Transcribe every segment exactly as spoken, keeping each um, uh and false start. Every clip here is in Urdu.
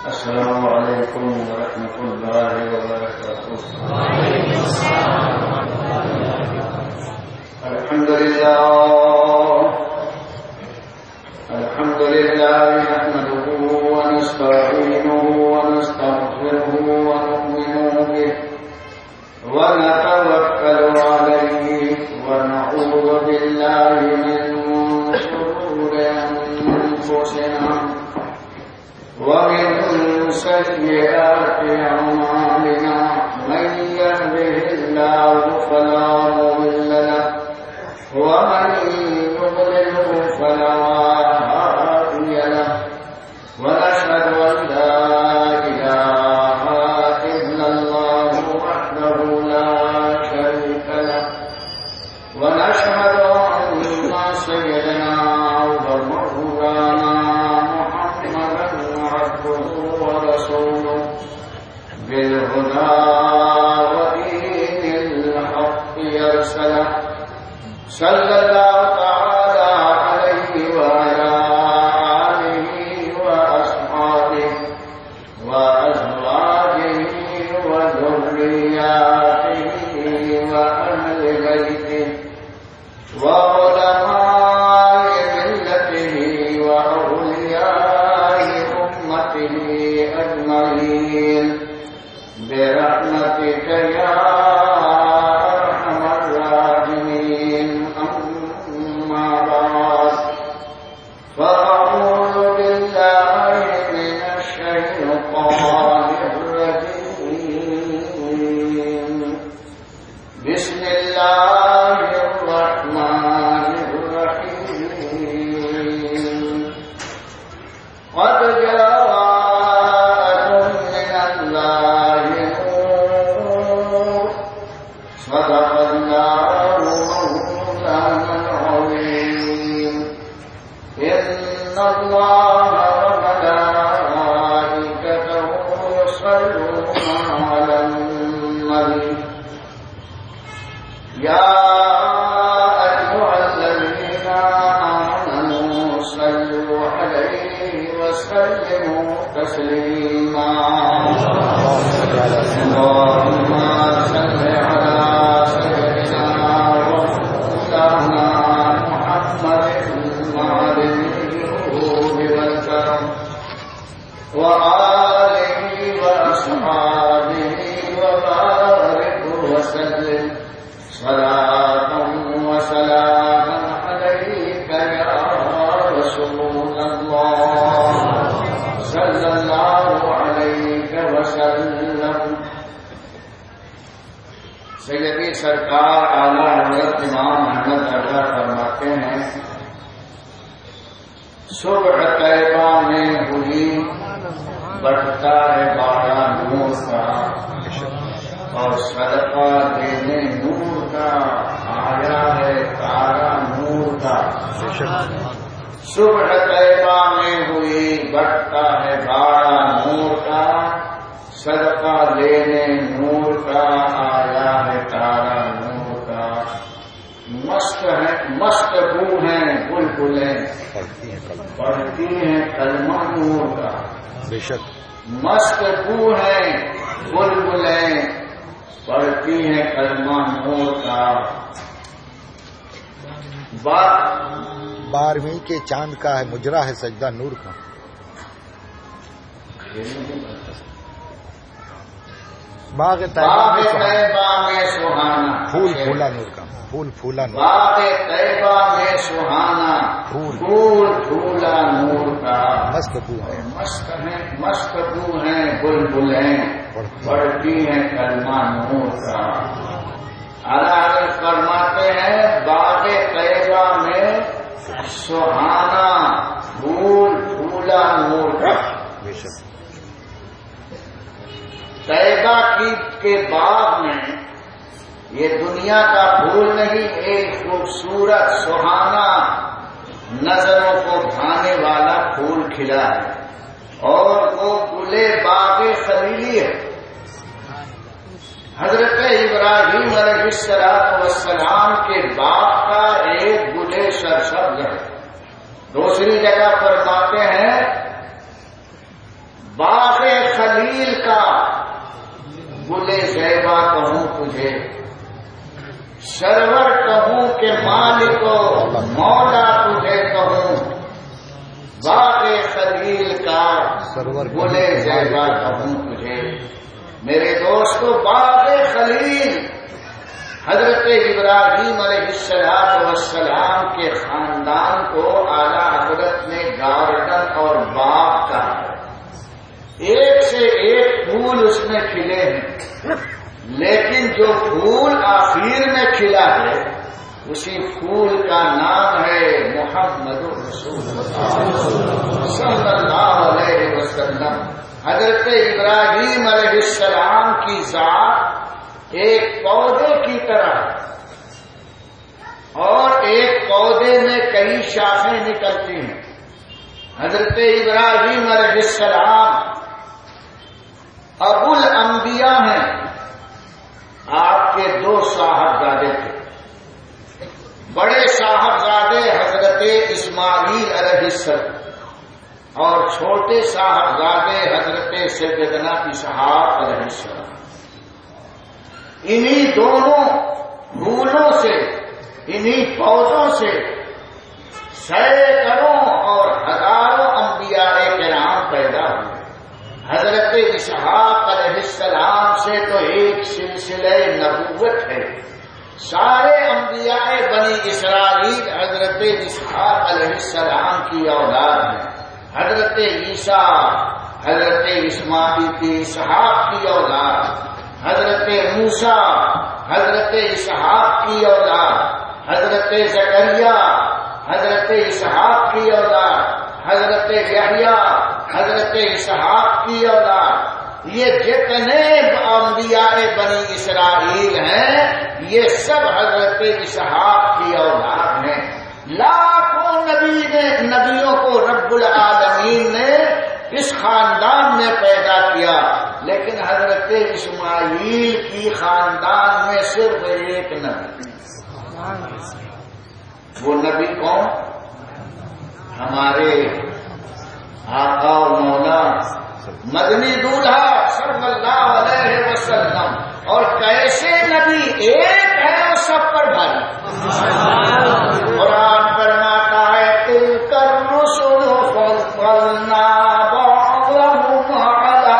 السلام علیکم ورحمۃ اللہ وبرکاتہ. الحمد لله الحمد لله نحمده ونستعينه ونستغفره ونؤمن به ونتوكل عليه ونعوذ بالله من شرور أنفسنا ومن سيئات أعمالنا من يهده الله فلا مضل له ومن يضلل فلا هادي له ونشهد أن لا إله إلا الله وحده لا شريك له ونشهد أن سيدنا ومولانا ورسوله بالهدى ودين الحق يرسله صلى الله تعالى عليه وعلى آله وأصحابه وأزواجه وذرياته وأهل بيته وعلماء ملته وأولياء أمته أجمعين برحمتك يا أرحم الراحمين. أما بعد فأعوذ بالله من الشيطان الرجيم. بسم الله الرحمن الرحيم. قد جاءكم من الله نور صدق الله مولانا العظيم. إن الله وملائكته يصلون على النبي يا أيها الذين آمنوا صلوا عليه وسلموا تسليما. اللهم صل على سيدنا ومولانا محمد معلم الجود والكرم وآله وأصحابه وبارك وسلم صلاة وسلاما عليك يا رسول الله صلی اللہ علیہ وسلم. سیدی سرکار اعلیٰ حضرت امام احمد رضا فرماتے ہیں صبح طیبہ میں ہوئی بڑھتا ہے باڑا نور کا اور صدقہ دینے نور کا آیا ہے تارا نور کا. صبح طیبہ میں ہوئی بڑھتا ہے باڑا نور کا صدقہ لینے نور کا آیا ہے تارا نور کا. مست ہے مست بو ہیں بلبلیں پڑھتی ہیں کلمہ نور کا. بے شک مست بو ہیں بلبلیں پڑھتی ہیں کلمہ نور کا. بات بارہویں کے چاند کا ہے مجرا ہے سجدہ نور کا. باغ طیبہ میں سہانا پھول پھولا نور کا. پھول پھولا نور. باغ طیبہ میں سہانا پھول پھول پھولا نور کا. مست بو ہے مست ہیں مست بو ہیں بلبلیں پڑھتی ہیں کلمہ نور کا. اللہ فرماتے ہیں باغ طیبہ میں سہانا پھول پھولا نور کا. بے شک طیبہ کی کے باغ میں یہ دنیا کا پھول نہیں ایک خوبصورت سہانا نظروں کو بھانے والا پھول کھلا ہے اور وہ گلے باغ خلیلی ہے. حضرت ابراہیم علیہ السلام کے باپ کا ایک گلے سرسبز ہے. دوسری جگہ فرماتے ہیں باغ کا گلے زیبا کہوں تجھے، سرور کہوں کہ مالک و مولا تجھے کہوں، باغ خلیل کا گلے زیبا کہوں تجھے۔ میرے دوستو، باغ خلیل حضرت ابراہیم علیہ السلام والسلام کے خاندان کو اعلیٰ حضرت نے گارڈن اور باغ کہا ہے۔ ایک سے ایک پھول اس میں کھلے ہیں، لیکن جو پھول آخر میں کھلا ہے اسی پھول کا نام ہے محمد رسول اللہ صلی اللہ علیہ وسلم۔ حضرت ابراہیم علیہ السلام کی ذات ایک پودے کی طرح، اور ایک پودے میں کئی شاخیں نکلتی ہیں۔ حضرت ابراہیم علیہ السلام ابو الانبیاء ہیں۔ آپ کے دو صاحبزادے تھے، بڑے صاحبزادے حضرت اسماعیل علیہ السلام اور چھوٹے صاحبزادے حضرت سیدنا اسحاق علیہ السلام۔ انہی دونوں پھولوں سے، انہی پودوں سے سینکڑوں اور ہزاروں انبیاء کرام پیدا ہوئے۔ حضرت اسحاق علیہ السلام سے تو ایک سلسلہ نبوت ہے۔ سارے انبیاء بنی اسرائیل حضرت اسحاق علیہ السلام کی اولاد ہیں۔ حضرت عیسیٰ حضرت اسماعیل کی اسحاق کی اولاد، حضرت موسیٰ حضرت اسحاق کی اولاد، حضرت زکریا حضرت اسحاق کی اولاد، حضرت یحییٰ حضرت اسحاق کی اولاد۔ یہ جتنے انبیاء بنی اسرائیل ہیں یہ سب حضرت اسحاق کی اولاد ہیں۔ لاکھوں نبی نے نبیوں کو رب العالمین نے اس خاندان میں پیدا کیا، لیکن حضرت اسماعیل کی خاندان میں صرف ایک نبی۔ وہ نبی کون؟ ہمارے آقا و مولا مدنی دولہا صلی اللہ علیہ وسلم۔ اور کیسے نبی؟ ایک ہے اور سب پر بھاری۔ قرآن فرماتا ہے تلک الرسل فضلنا بعضهم علی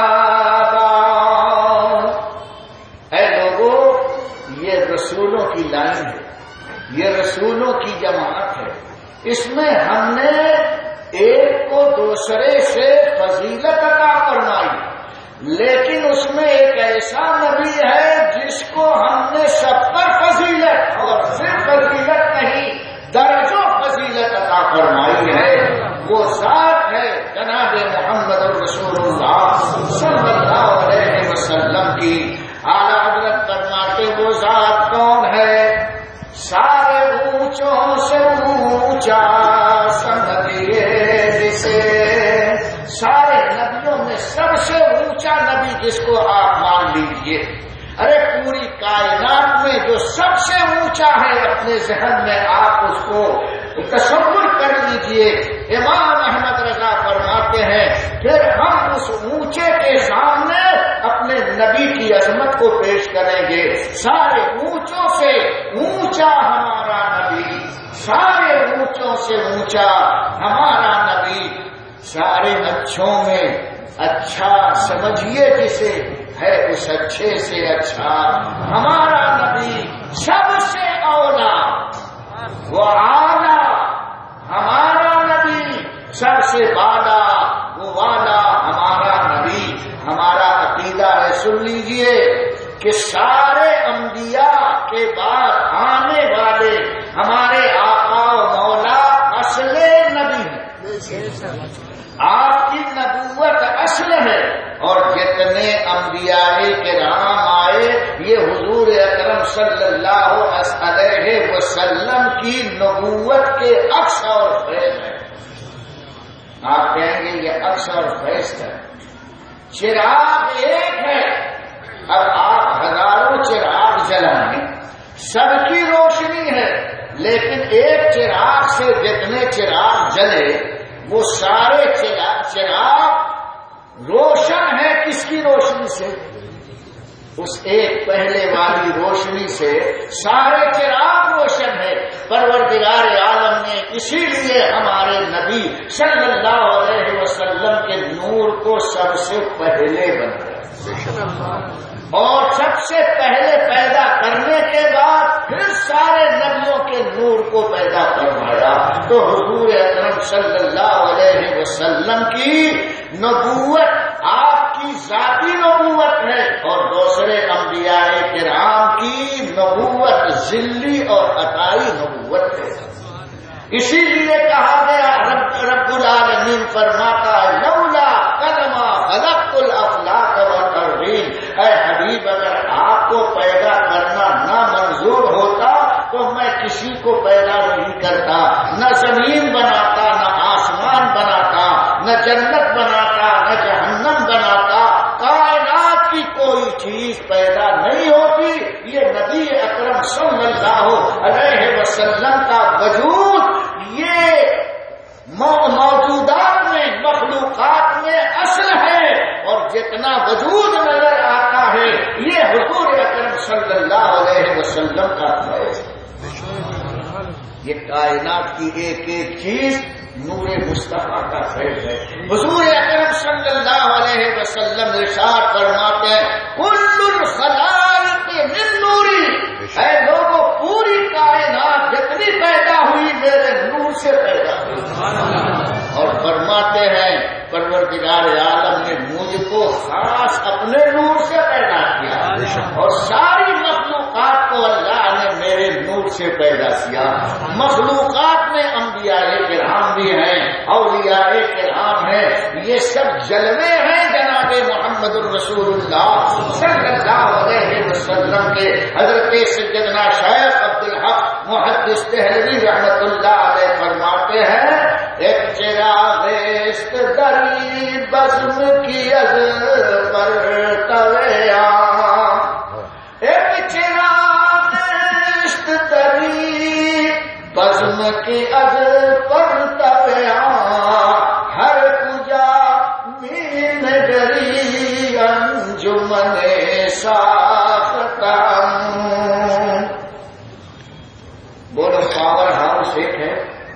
بعض۔ اے لوگوں، یہ رسولوں کی لائن ہے، یہ رسولوں کی جماعت ہے، اس میں ہم نے ایک کو دوسرے سے فضیلت عطا فرمائی، لیکن اس میں ایک ایسا نبی ہے جس کو ہم نے سب پر فضیلت، اور صرف فضیلت نہیں درجوں فضیلت عطا فرمائی ہے۔ وہ ذات ہے جناب محمد رسول اللہ صلی اللہ علیہ وسلم کی۔ اعلیٰ حضرت فرماتے وہ ذات کون ہے؟ سارے اونچوں سے اونچا سمجھیے جسے، سارے نبیوں میں سب سے اونچا نبی جس کو آپ مان لیجئے۔ ارے پوری کائنات میں جو سب سے اونچا ہے اپنے ذہن میں آپ اس کو تصور کر لیجئے۔ امام احمد رضا فرماتے ہیں پھر ہم اس اونچے کے سامنے اپنے نبی کی عظمت کو پیش کریں گے۔ سارے اونچوں سے اونچا ہمارا نبی، سارے اونچوں سے اونچا ہمارا نبی، سارے اچھوں میں اچھا سمجھیے جسے ہے اس اچھے سے اچھا ہمارا نبی، سب سے اولا وہ اعلیٰ ہمارا نبی، سب سے بالا وہ والا ہمارا نبی۔ ہمارا عقیدہ ہے، سن لیجئے، کہ سارے انبیاء کے بعد آنے والے ہمارے آقا و مولا اصل نبی ہیں۔ آپ کی نبوت اصل ہے، اور جتنے انبیاء کرام آئے یہ حضور اکرم صلی اللہ علیہ وسلم کی نبوت کے عکس اور فیض ہے۔ آپ کہیں گے یہ عکس اور فیض ہے، چراغ ایک ہے، اب آپ ہزاروں چراغ جلائیں، سب کی روشنی ہے، لیکن ایک چراغ سے جتنے چراغ جلے وہ سارے چراغ چراغ روشن ہے کس کی اس ایک پہلے والی روشنی سے سارے چراغ روشن ہے. پروردگار عالم نے اسی لیے ہمارے نبی صلی اللہ علیہ وسلم کے نور کو سب سے پہلے بنایا اور سب سے پہلے پیدا کرنے کے بعد پھر سارے نبیوں کے نور کو پیدا کروایا. تو حضور اکرم صلی اللہ علیہ وسلم کی نبوت آپ کی ذاتی نبوت ہے اور دوسرے انبیاء کرام کی نبوت ذلی اور عطائی نبوت ہے. اسی لیے کہا گیا رب, رب العالمین فرماتا ہے لولا کلمہ خلقت الافلاک والارضین. اے حبیب اگر آپ کو پیدا کرنا نہ منظور ہوتا تو میں کسی کو پیدا نہیں کرتا، نہ زمین بناتا، نہ آسمان بناتا، نہ جنت بناتا، نہ جہنم بناتا. کائنات کی کوئی چیز پیدا نہیں ہوتی. یہ نبی اکرم صلی اللہ علیہ وسلم کا وجود یہ موجودات میں مخلوقات میں اصل ہے اور جتنا وجود نظر آتا ہے یہ حضور اکرم صلی اللہ علیہ وسلم کا ہے. یہ کائنات کی ایک ایک چیز نور مصطفیٰ کا فیض ہے. حضور اکرم صلی اللہ علیہ وسلم ارشاد فرماتے ہیں کل الخلائق من نوری. اے لوگوں پوری کائنات جتنی پیدا ہوئی میرے نور سے پیدا ہوئی. اور فرماتے ہیں پروردگار عالم نے مجھ کو خاص اپنے نور سے پیدا کیا اور ساری مخلوقات کو اللہ نے میرے نور سے پیدا کیا. مخلوقات میں انبیاء کرام بھی ہیں، اولیاء کرام ہیں. یہ سب جلوے ہیں جناب محمد الرسول اللہ صلی اللہ علیہ وسلم کے. حضرت سیدنا شیخ عبدالحق محدث دہلوی رحمت اللہ علیہ فرماتے ہیں ایک چراغ است دری بزم کی از پر تویا. ایک چراغ است دری بزم کی از پر تویا. ہر کجا مین گری انجمن ساختم. بولو پاور ہاؤس ایک ہے.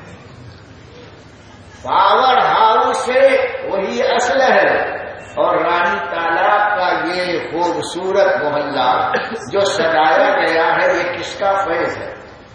پاور ہاؤس وہی اصل ہے اور رانی تالاب کا یہ خوبصورت محلہ جو سجایا گیا ہے یہ کس کا فیض ہے؟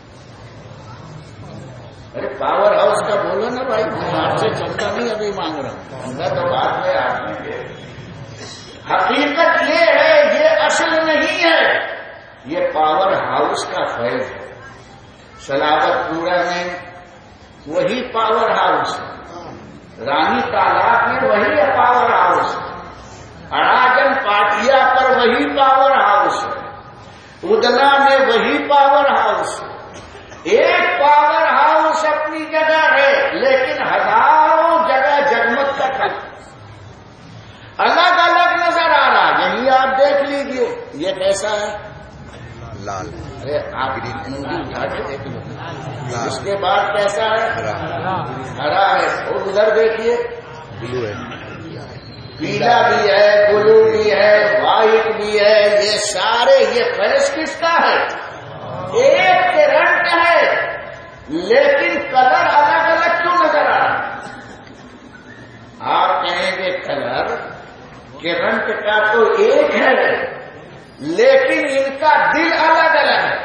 ارے پاور ہاؤس کا بولو نا بھائی، میں آپ سے چلتا نہیں ابھی مانگ رہا ہوں، اندر تو بات میں آپ نے. حقیقت یہ ہے یہ اصل نہیں ہے، یہ پاور ہاؤس کا فیض ہے. سلاوت پورا میں وہی پاور ہاؤس ہے، رانی تالاب میں وہی پاور ہاؤس ہے، اراجن پاٹیا پر وہی پاور ہاؤس ہے، ادنا میں وہی پاور ہاؤس ہے. ایک پاور ہاؤس اپنی جگہ ہے لیکن ہزاروں جگہ جگمگ تک ہے، الگ الگ نظر آ رہا. یہی آپ دیکھ لیجیے یہ کیسا ہے، لال. ارے آپ اٹھا کے دیکھ لو. اس کے بعد کیسا ہے، ہرا ہے. اور ادھر دیکھیے بلو ہے، پیلا بھی ہے، بلو بھی ہے، وائٹ بھی ہے. یہ سارے یہ فیض کس کا ہے؟ ایک کرنٹ ہے لیکن کلر الگ الگ کیوں نظر آ رہا؟ آپ کہیں گے کلر کرنٹ کا تو ایک ہے لیکن ان کا دل الگ الگ ہے.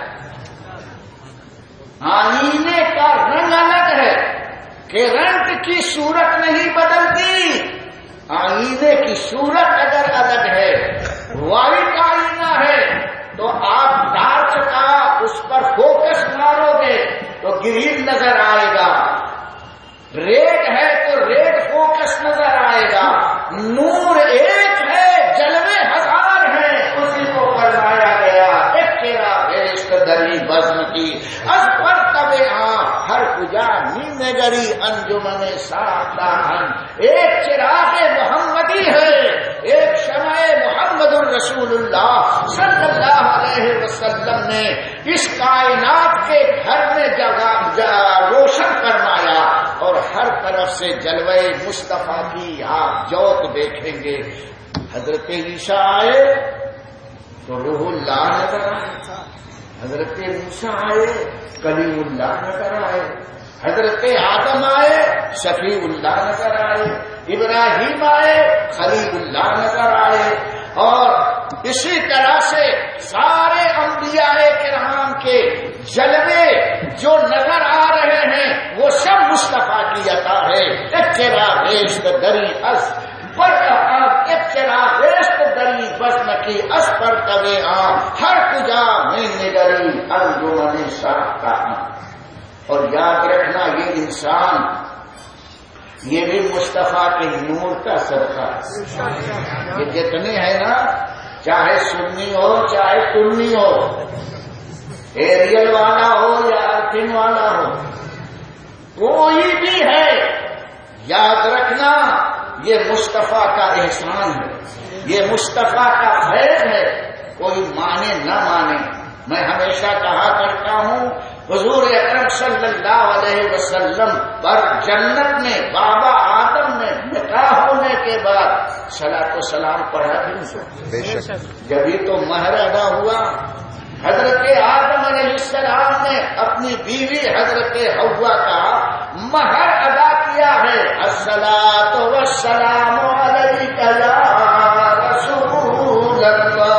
آئینے کا رنگ الگ ہے، کرنٹ کی صورت نہیں بدلتی. آئینے کی صورت اگر الگ ہے، وائٹ آئینہ ہے تو آپ ڈارک کا اس پر فوکس مارو گے تو گرین نظر آئے گا. ریڈ ہے تو ریڈ فوکس نظر آئے گا. نور ایک ہے، جلوے ہزار ہیں. اسی کو فرمایا گیا ایک تیرا بھیشت دری بزم کی از پر تبے ہاں ہر کجا نیم گری انجمن ساختہ. ایک چراغ محمدی ہے، ایک شمع محمد الرسول اللہ صلی اللہ علیہ وسلم نے اس کائنات کے گھر میں جگہ روشن فرمایا اور ہر طرف سے جلوہ مصطفیٰ کی آپ جوت دیکھیں گے. حضرت عیسیٰ آئے تو روح اللہ نظر آئے، حضرت موسیٰ آئے کلیم اللہ نظر آئے، حضرت آدم آئے شفیع اللہ نظر آئے، ابراہیم آئے خلیل اللہ نظر آئے، اور اسی طرح سے سارے انبیاء کرام کے جلوے جو نظر آ رہے ہیں وہ سب مصطفیٰ کی عطا ہے۔ اچرا ریشت دری اس پر اچرا ریشت دری بسم کی اس پر کبے آ ہر کجا میں نگری انجمن ساختہ۔ اور یاد رکھنا یہ انسان یہ بھی مصطفیٰ کے نور کا صدقہ ہے۔ یہ جتنے ہیں نا، چاہے سنی ہو چاہے سنی ہو، ایریل والا ہو یا ارتھن والا ہو، کوئی بھی ہے، یاد رکھنا یہ مصطفیٰ کا احسان ہے، یہ مصطفیٰ کا فیض ہے، کوئی مانے نہ مانے۔ میں ہمیشہ کہا کرتا ہوں حضور اکرم صلی اللہ علیہ وسلم پر جنت میں بابا آدم نے نکاح ہونے کے بعد صلاۃ و سلام پڑھا تھی، جبھی تو مہر ادا ہوا۔ حضرت آدم علیہ السلام نے اپنی بیوی حضرت حوا کا مہر ادا کیا ہے، الصلاۃ والسلام علیک یا رسول اللہ،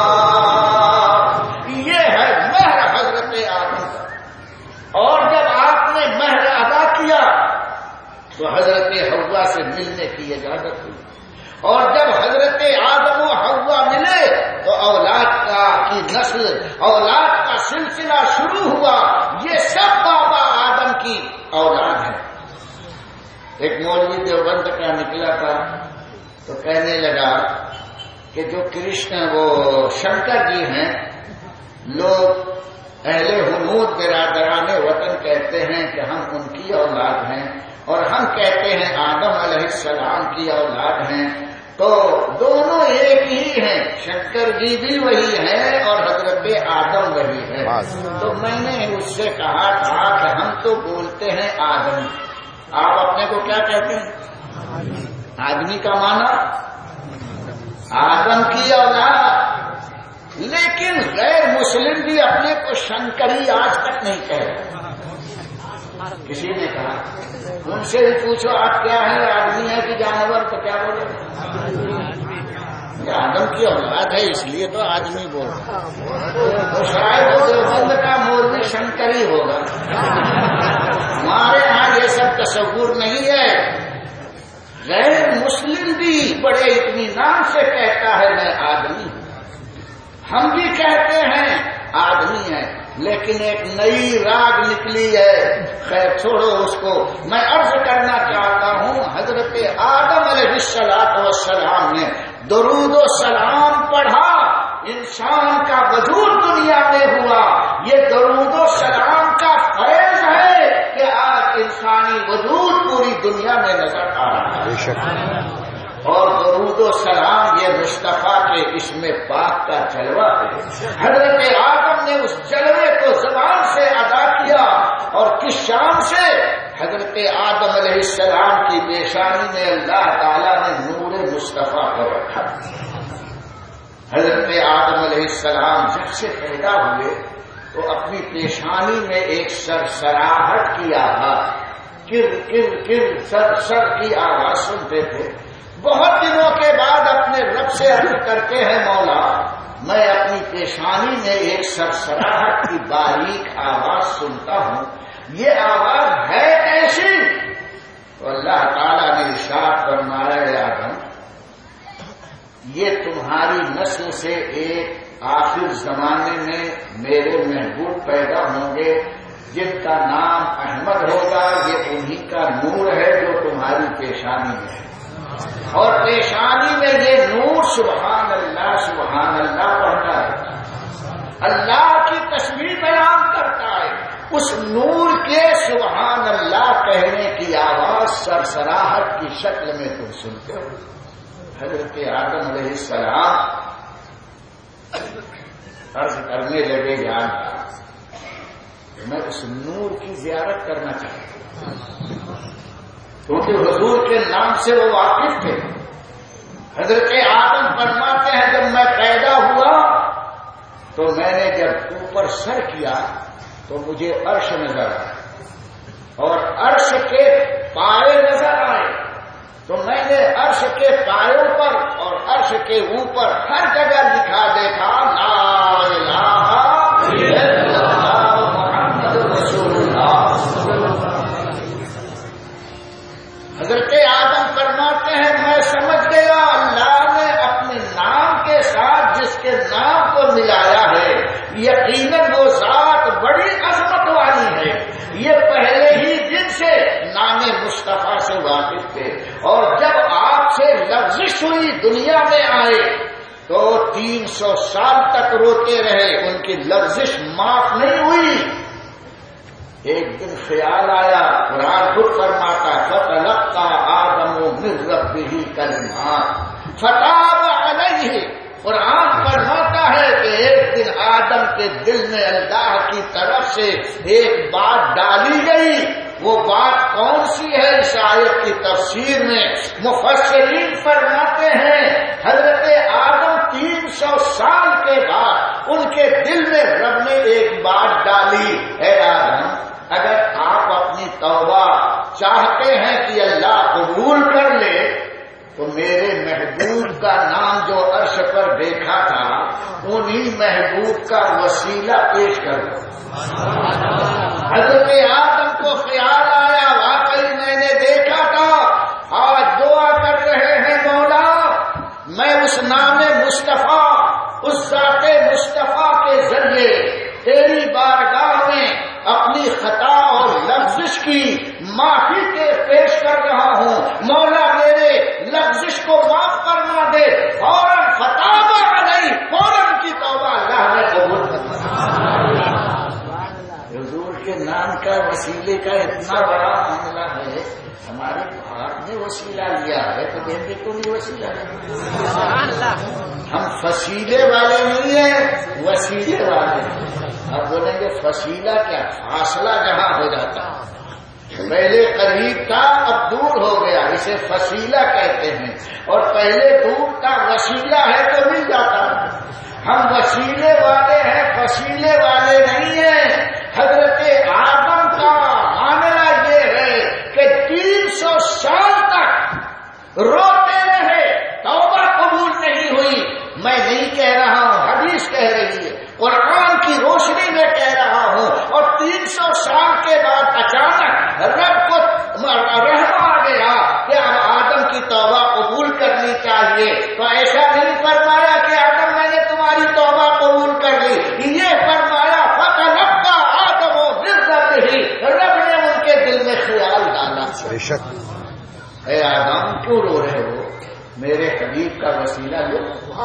یہ ہے مہر حضرت آدم کا۔ اور جب آپ نے مہر ادا کیا تو حضرت حوا سے ملنے کی اجازت ہوئی، اور جب حضرت آدم و حوا ملے تو اولاد کا کی نسل، اولاد کا سلسلہ شروع ہوا۔ یہ سب بابا آدم کی اولاد ہے۔ ایک مولوی دیوبند کا نکلا تھا تو کہنے لگا کہ جو کرشن وہ شنکر جی ہیں، لوگ اہل حنود برادران وطن کہتے ہیں کہ ہم ان کی اولاد ہیں، اور ہم کہتے ہیں آدم علیہ السلام کی اولاد ہیں، تو دونوں ایک ہی ہیں، شنکر جی بھی وہی ہیں اور حضرت آدم وہی ہے۔ تو میں نے اس سے کہا تھا کہ ہم تو بولتے ہیں آدم، آپ اپنے کو کیا کہتے ہیں؟ آدمی کا معنی آدم کی اولاد، لیکن غیر مسلم بھی اپنے کو شنکری آج تک نہیں کہہ رہے۔ کسی نے کہا ان سے بھی پوچھو آپ کیا ہے، آدمی ہے کہ جانور، تو کیا بولے؟ آدم کی اولاد ہے اس لیے تو آدمی بول رہا، تو شاید وہ دیوبند کا مولوی شنکری ہوگا۔ ہمارے ہاں یہ سب تصور نہیں ہے۔ غیر مسلم بھی بڑے اطمینان سے کہتا ہے میں آدمی ہوں، ہم بھی کہتے ہیں آدمی ہے، لیکن ایک نئی راگ نکلی ہے، خیر چھوڑو اس کو۔ میں عرض کرنا چاہتا ہوں حضرت آدم علیہ السلام نے درود و سلام پڑھا، انسان کا وجود دنیا میں ہوا۔ یہ درود و سلام کا فیض ہے کہ آج انسانی وجود پوری دنیا میں نظر آ رہا ہے، اور درود و سلام یہ مصطفیٰ کے اسم پاک کا جلوہ ہے۔ حضرت آدم نے اس جلوے کو زبان سے ادا کیا، اور کس شان سے؟ حضرت آدم علیہ السلام کی پیشانی میں اللہ تعالیٰ نے نور مصطفیٰ کو رکھا۔ حضرت آدم علیہ السلام جب سے پیدا ہوئے تو اپنی پیشانی میں ایک سرسراہٹ کی آواز، کر کر کر سر سر کی آواز سنتے تھے۔ بہت دنوں کے بعد اپنے رب سے عرض کرتے ہیں مولا میں اپنی پیشانی میں ایک سرسراہٹ کی باریک آواز سنتا ہوں، یہ آواز ہے کیسی؟ تو اللہ تعالیٰ نے ارشاد فرمایا ہے آدم یہ تمہاری نسل سے ایک آخر زمانے میں میرے محبوب پیدا ہوں گے جن کا نام احمد ہوگا، یہ انہی کا نور ہے جو تمہاری پیشانی میں ہے، اور پیشانی میں یہ نور سبحان اللہ سبحان اللہ پڑھتا ہے، اللہ کی تسبیح بیان کرتا ہے۔ اس نور کے سبحان اللہ کہنے کی آواز سرسراہٹ کی شکل میں تم سنتے ہو۔ حضرت آدم علیہ السلام عرض کرنے لگے یاد میں اس نور کی زیارت کرنا چاہتا ہوں، کیونکہ حضور کے نام سے وہ واقف تھے۔ حضرت آدم فرماتے ہیں جب میں پیدا ہوا تو میں نے جب اوپر سر کیا تو مجھے عرش نظر آیا اور عرش کے پائے نظر آئے، تو میں نے عرش کے پایوں پر اور عرش کے اوپر ہر جگہ لکھا دیکھا لا الہ الا اللہ محمد رسول اللہ۔ حضرت آدم فرماتے ہیں میں سمجھ گیا اللہ نے اپنے نام کے ساتھ جس کے نام کو ملایا ہے یقیناً وہ ذات بڑی عظمت والی ہے، یہ پہلے ہی دن سے نام مصطفیٰ سے واقف تھے، اور جب آپ سے لغزش ہوئی دنیا میں آئے تو تین سو سال تک روتے رہے، ان کی لغزش معاف نہیں ہوئی۔ ایک دن خیال آیا، قرآن خود فرماتا فتلقى آدم من ربه کلمات فتاب علیہ، قرآن فرماتا ہے کہ ایک دن آدم کے دل میں اللہ کی طرف سے ایک بات ڈالی گئی، وہ بات کون سی ہے؟ اس آیت کی تفسیر میں مفسرین فرماتے ہیں حضرت آدم تین سو سال کے بعد ان کے دل میں رب نے ایک بات ڈالی، اے آدم اگر آپ اپنی توبہ چاہتے ہیں کہ اللہ قبول کر لے تو میرے محبوب کا نام جو عرش پر دیکھا تھا انہی محبوب کا وسیلہ پیش کرو۔ حضرت آدم کو خیال آیا واقعی میں نے دیکھا تھا، آج دعا کر رہے ہیں مولا میں اس نام مصطفیٰ اس ذات مصطفیٰ کے ذریعے تیری بارگاہ میں اپنی خطا اور لغزش کی معافی کے پیش کر رہا ہوں، مولا میرے لغزش کو معاف فرما دے۔ فوراً فتاب علیہ، فوراً کی توبہ اللہ نے قبول کرنا۔ حضور کے نام کا وسیلے کا اتنا بڑا معاملہ ہے، ہمارے آپ نے وسیلہ لیا ہے تو دیکھنے کو نہیں وسیلہ ہے، ہم فصیلے والے نہیں ہیں وسیلے والے ہیں۔ اب بولیں گے فصیلہ کیا؟ فاصلہ جہاں ہو جاتا، پہلے قریب تھا اب دور ہو گیا، اسے فصیلہ کہتے ہیں، اور پہلے دور تھا وسیلہ ہے تو مل جاتا۔ ہم وسیلے والے ہیں فصیلے والے نہیں ہیں۔ حضرت آدم کا معاملہ یہ ہے کہ تین سو سال تک روتے رہے، توبہ قبول نہیں ہوئی۔ میں نہیں کہہ رہا ہوں، حدیث کہہ رہی ہے، قرآن کی روشنی میں کہہ رہا ہوں، اور تین سو سال کے بعد اچانک رب کو رحم آ گیا کہ اب آدم کی توبہ قبول کرنی چاہیے، تو ایسا نہیں فرمایا کہ آدم میں نے تمہاری توبہ قبول کر لی، یہ فرمایا فتلقى آدم من ربه، رب نے ان کے دل میں خیال ڈالا۔ بے شک اے آدم کیوں رو رہے ہو؟ میرے حبیب کا وسیلہ لو۔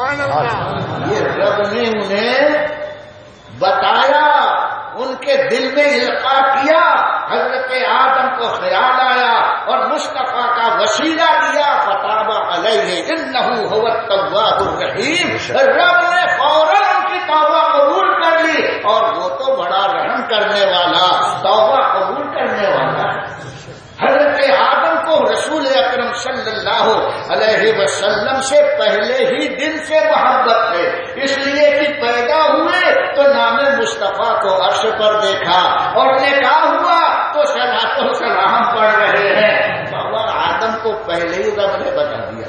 یہ رب نے انہیں بتایا، ان کے دل میں القاء کیا، حضرت آدم کو خیال آیا اور مصطفیٰ کا وسیلہ دیا، فتاب علیہ انہ هو التواب الرحیم، رب نے فوراً ان کی توبہ قبول کر لی، اور وہ تو بڑا رحم کرنے والا، توبہ قبول کرنے والا۔ حضرت آدم کو رسول اکرم صلی اللہ علیہ وسلم سے پہلے ہی دن سے محبت ہے، اس لیے کہ پیدا ہوئے تو نام مصطفیٰ کو عرش پر دیکھا، اور نکاح ہوا تو صلاۃ و سلام پڑھ رہے ہیں۔ بابا آدم کو پہلے ہی رب نے بتا دیا۔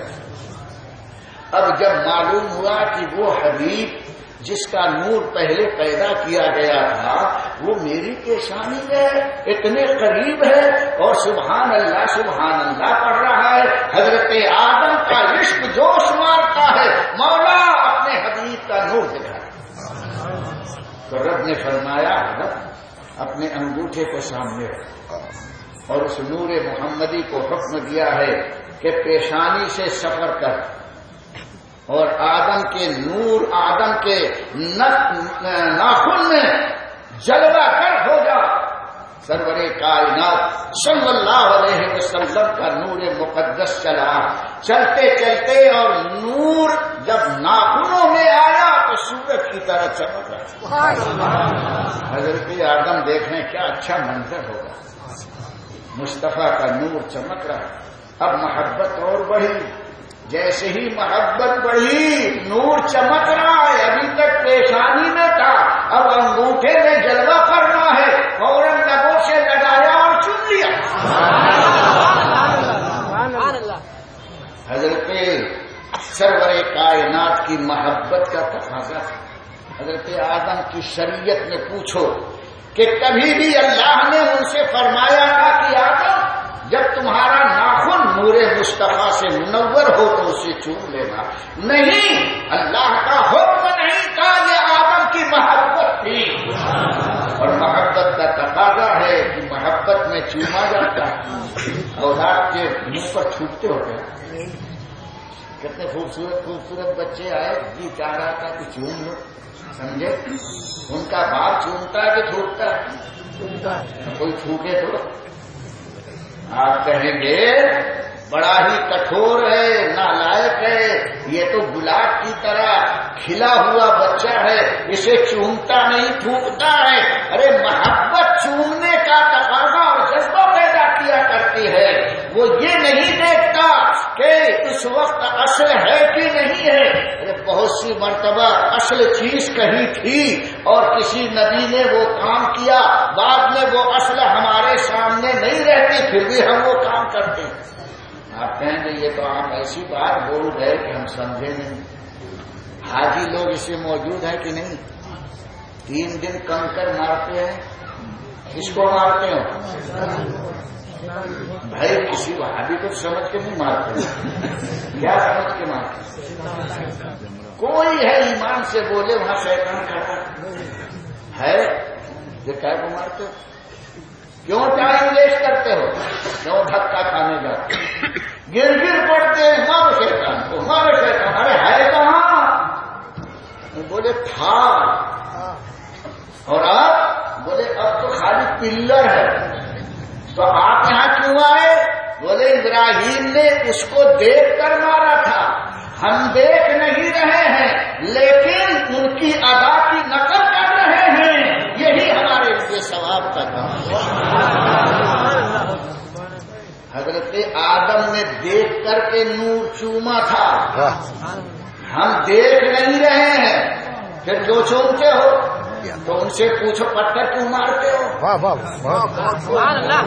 اب جب معلوم ہوا کہ وہ حبیب جس کا نور پہلے پیدا کیا گیا تھا وہ میری پیشانی میں اتنے قریب ہے، اور سبحان اللہ سبحان اللہ پڑھ رہا ہے، حضرت آدم کا عشق جوش مارتا ہے، مولا اپنے حبیب کا نور دکھا۔ تو رب نے فرمایا حضرت اپنے انگوٹھے کو سامنے رکھو، اور اس نور محمدی کو حکم دیا ہے کہ پیشانی سے سفر کر، اور آدم کے نور آدم کے ناخن میں جلوہ گر ہو جا۔ سرور کائنات صلی اللہ علیہ وسلم کا نور مقدس چلا، چلتے چلتے اور نور جب ناخنوں میں آیا تو سورج کی طرح چمک رہا۔ حضرت آدم دیکھیں کیا اچھا منظر ہوگا، مصطفیٰ کا نور چمک رہا۔ اب محبت اور بڑھی، جیسے ہی محبت بڑھی نور چمک رہا ہے، ابھی تک پیشانی میں تھا، اب انگوٹھے میں جلوہ کرنا ہے، فوراً لبوں سے لگایا اور چن لیا۔ حضرت سرور کائنات کی محبت کا تقاضا ہے۔ حضرت آدم کی شریعت میں پوچھو کہ کبھی بھی اللہ نے ان سے فرمایا تھا کہ آدم جب تمہارا ناخن نور مصطفیٰ سے منور ہو تو اسے چوم لینا؟ نہیں، اللہ کا حکم نہیں تھا، یہ آدم کی محبت تھی، اور محبت کا تقاضا ہے کہ محبت میں چوما جاتا ہے۔ اولاد کے منہ پر چھوٹتے ہوتے ہیں، کتنے خوبصورت خوبصورت بچے آئے، جی چاہ رہا تھا کہ چوم لو، سمجھے؟ ان کا باپ چومتا ہے کہ تھوکتا ہے؟ کوئی تھوکے تو آپ کہیں گے بڑا ہی کٹھور ہے، نالائق ہے، یہ تو گلاب کی طرح کھلا ہوا بچہ ہے، اسے چومتا نہیں تھوکتا ہے۔ ارے محبت چومنے کا تقاضا اور جذبہ پیدا کیا کرتی ہے، وہ یہ نہیں دیکھتا کہ اس وقت اصل ہے کہ نہیں ہے۔ ارے بہت سی مرتبہ اصل چیز کہیں تھی اور کسی نبی نے وہ کام کیا، بعد میں وہ اصل ہمارے سامنے نہیں رہتی، پھر بھی ہم وہ کام کرتے ہیں۔ آپ کہیں گے یہ تو آپ ایسی بات بول گئے کہ ہم سمجھے نہیں۔ حاجی لوگ اسے موجود ہے کہ نہیں؟ تین دن کنکر مارتے ہیں، کس کو مارتے ہو بھائی؟ کسی وہابی کو سمجھ کے نہیں مارتے، کیا سمجھ کے مارتے؟ کوئی ہے ایمان سے بولے وہاں شیطان کھڑا ہے، یہ کیا کو مارتے ہو؟ کیوں ٹائم ویسٹ کرتے ہو؟ کیوں دھکا کھانے جاتے ہو؟ گر گر پڑتے ہیں، مارو شیطان کو، مارو شیطان۔ ارے ہے کہاں؟ بولے تھا، اور اب بولے اب تو خالی پلر ہے، تو آپ یہاں کیوں آئے؟ بولے ابراہیم نے اس کو دیکھ کر مارا تھا، ہم دیکھ نہیں رہے ہیں لیکن ان کی ادا کی نقل کر رہے ہیں، یہی ہمارے لیے ثواب کا کام ہے۔ حضرت آدم نے دیکھ کر کے نور چوما تھا، ہم دیکھ نہیں رہے ہیں، پھر جو چومتے ہو تو ان سے پوچھو پتھر کیوں مارتے ہو؟ واہ واہ سبحان اللہ،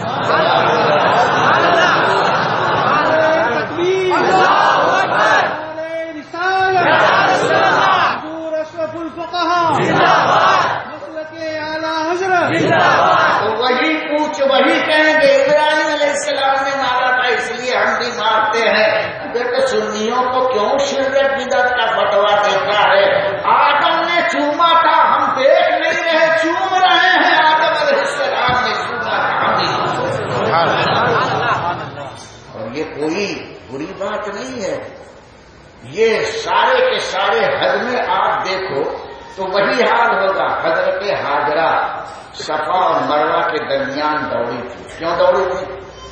تو وہی پوچھ وہی کہیں گے ابراہیم علیہ السلام نے مارا تھا اس لیے ہم بھی مارتے ہیں۔ پھر تو سنیوں کو کیوں شرک بدعت کا فتویٰ دیتا ہے؟ آدم نے چوما تھا، ہم دیکھ نہیں رہے، چوم رہے ہیں۔ آدم علیہ السلام نے چوما تھا، ہم نہیں۔ اور یہ کوئی بری بات نہیں ہے، یہ سارے کے سارے حد میں آپ دیکھو تو وہی حال ہوگا۔ حضرت ہاجرہ صفا اور مروہ کے درمیان دوڑی تھی، کیوں دوڑی تھی؟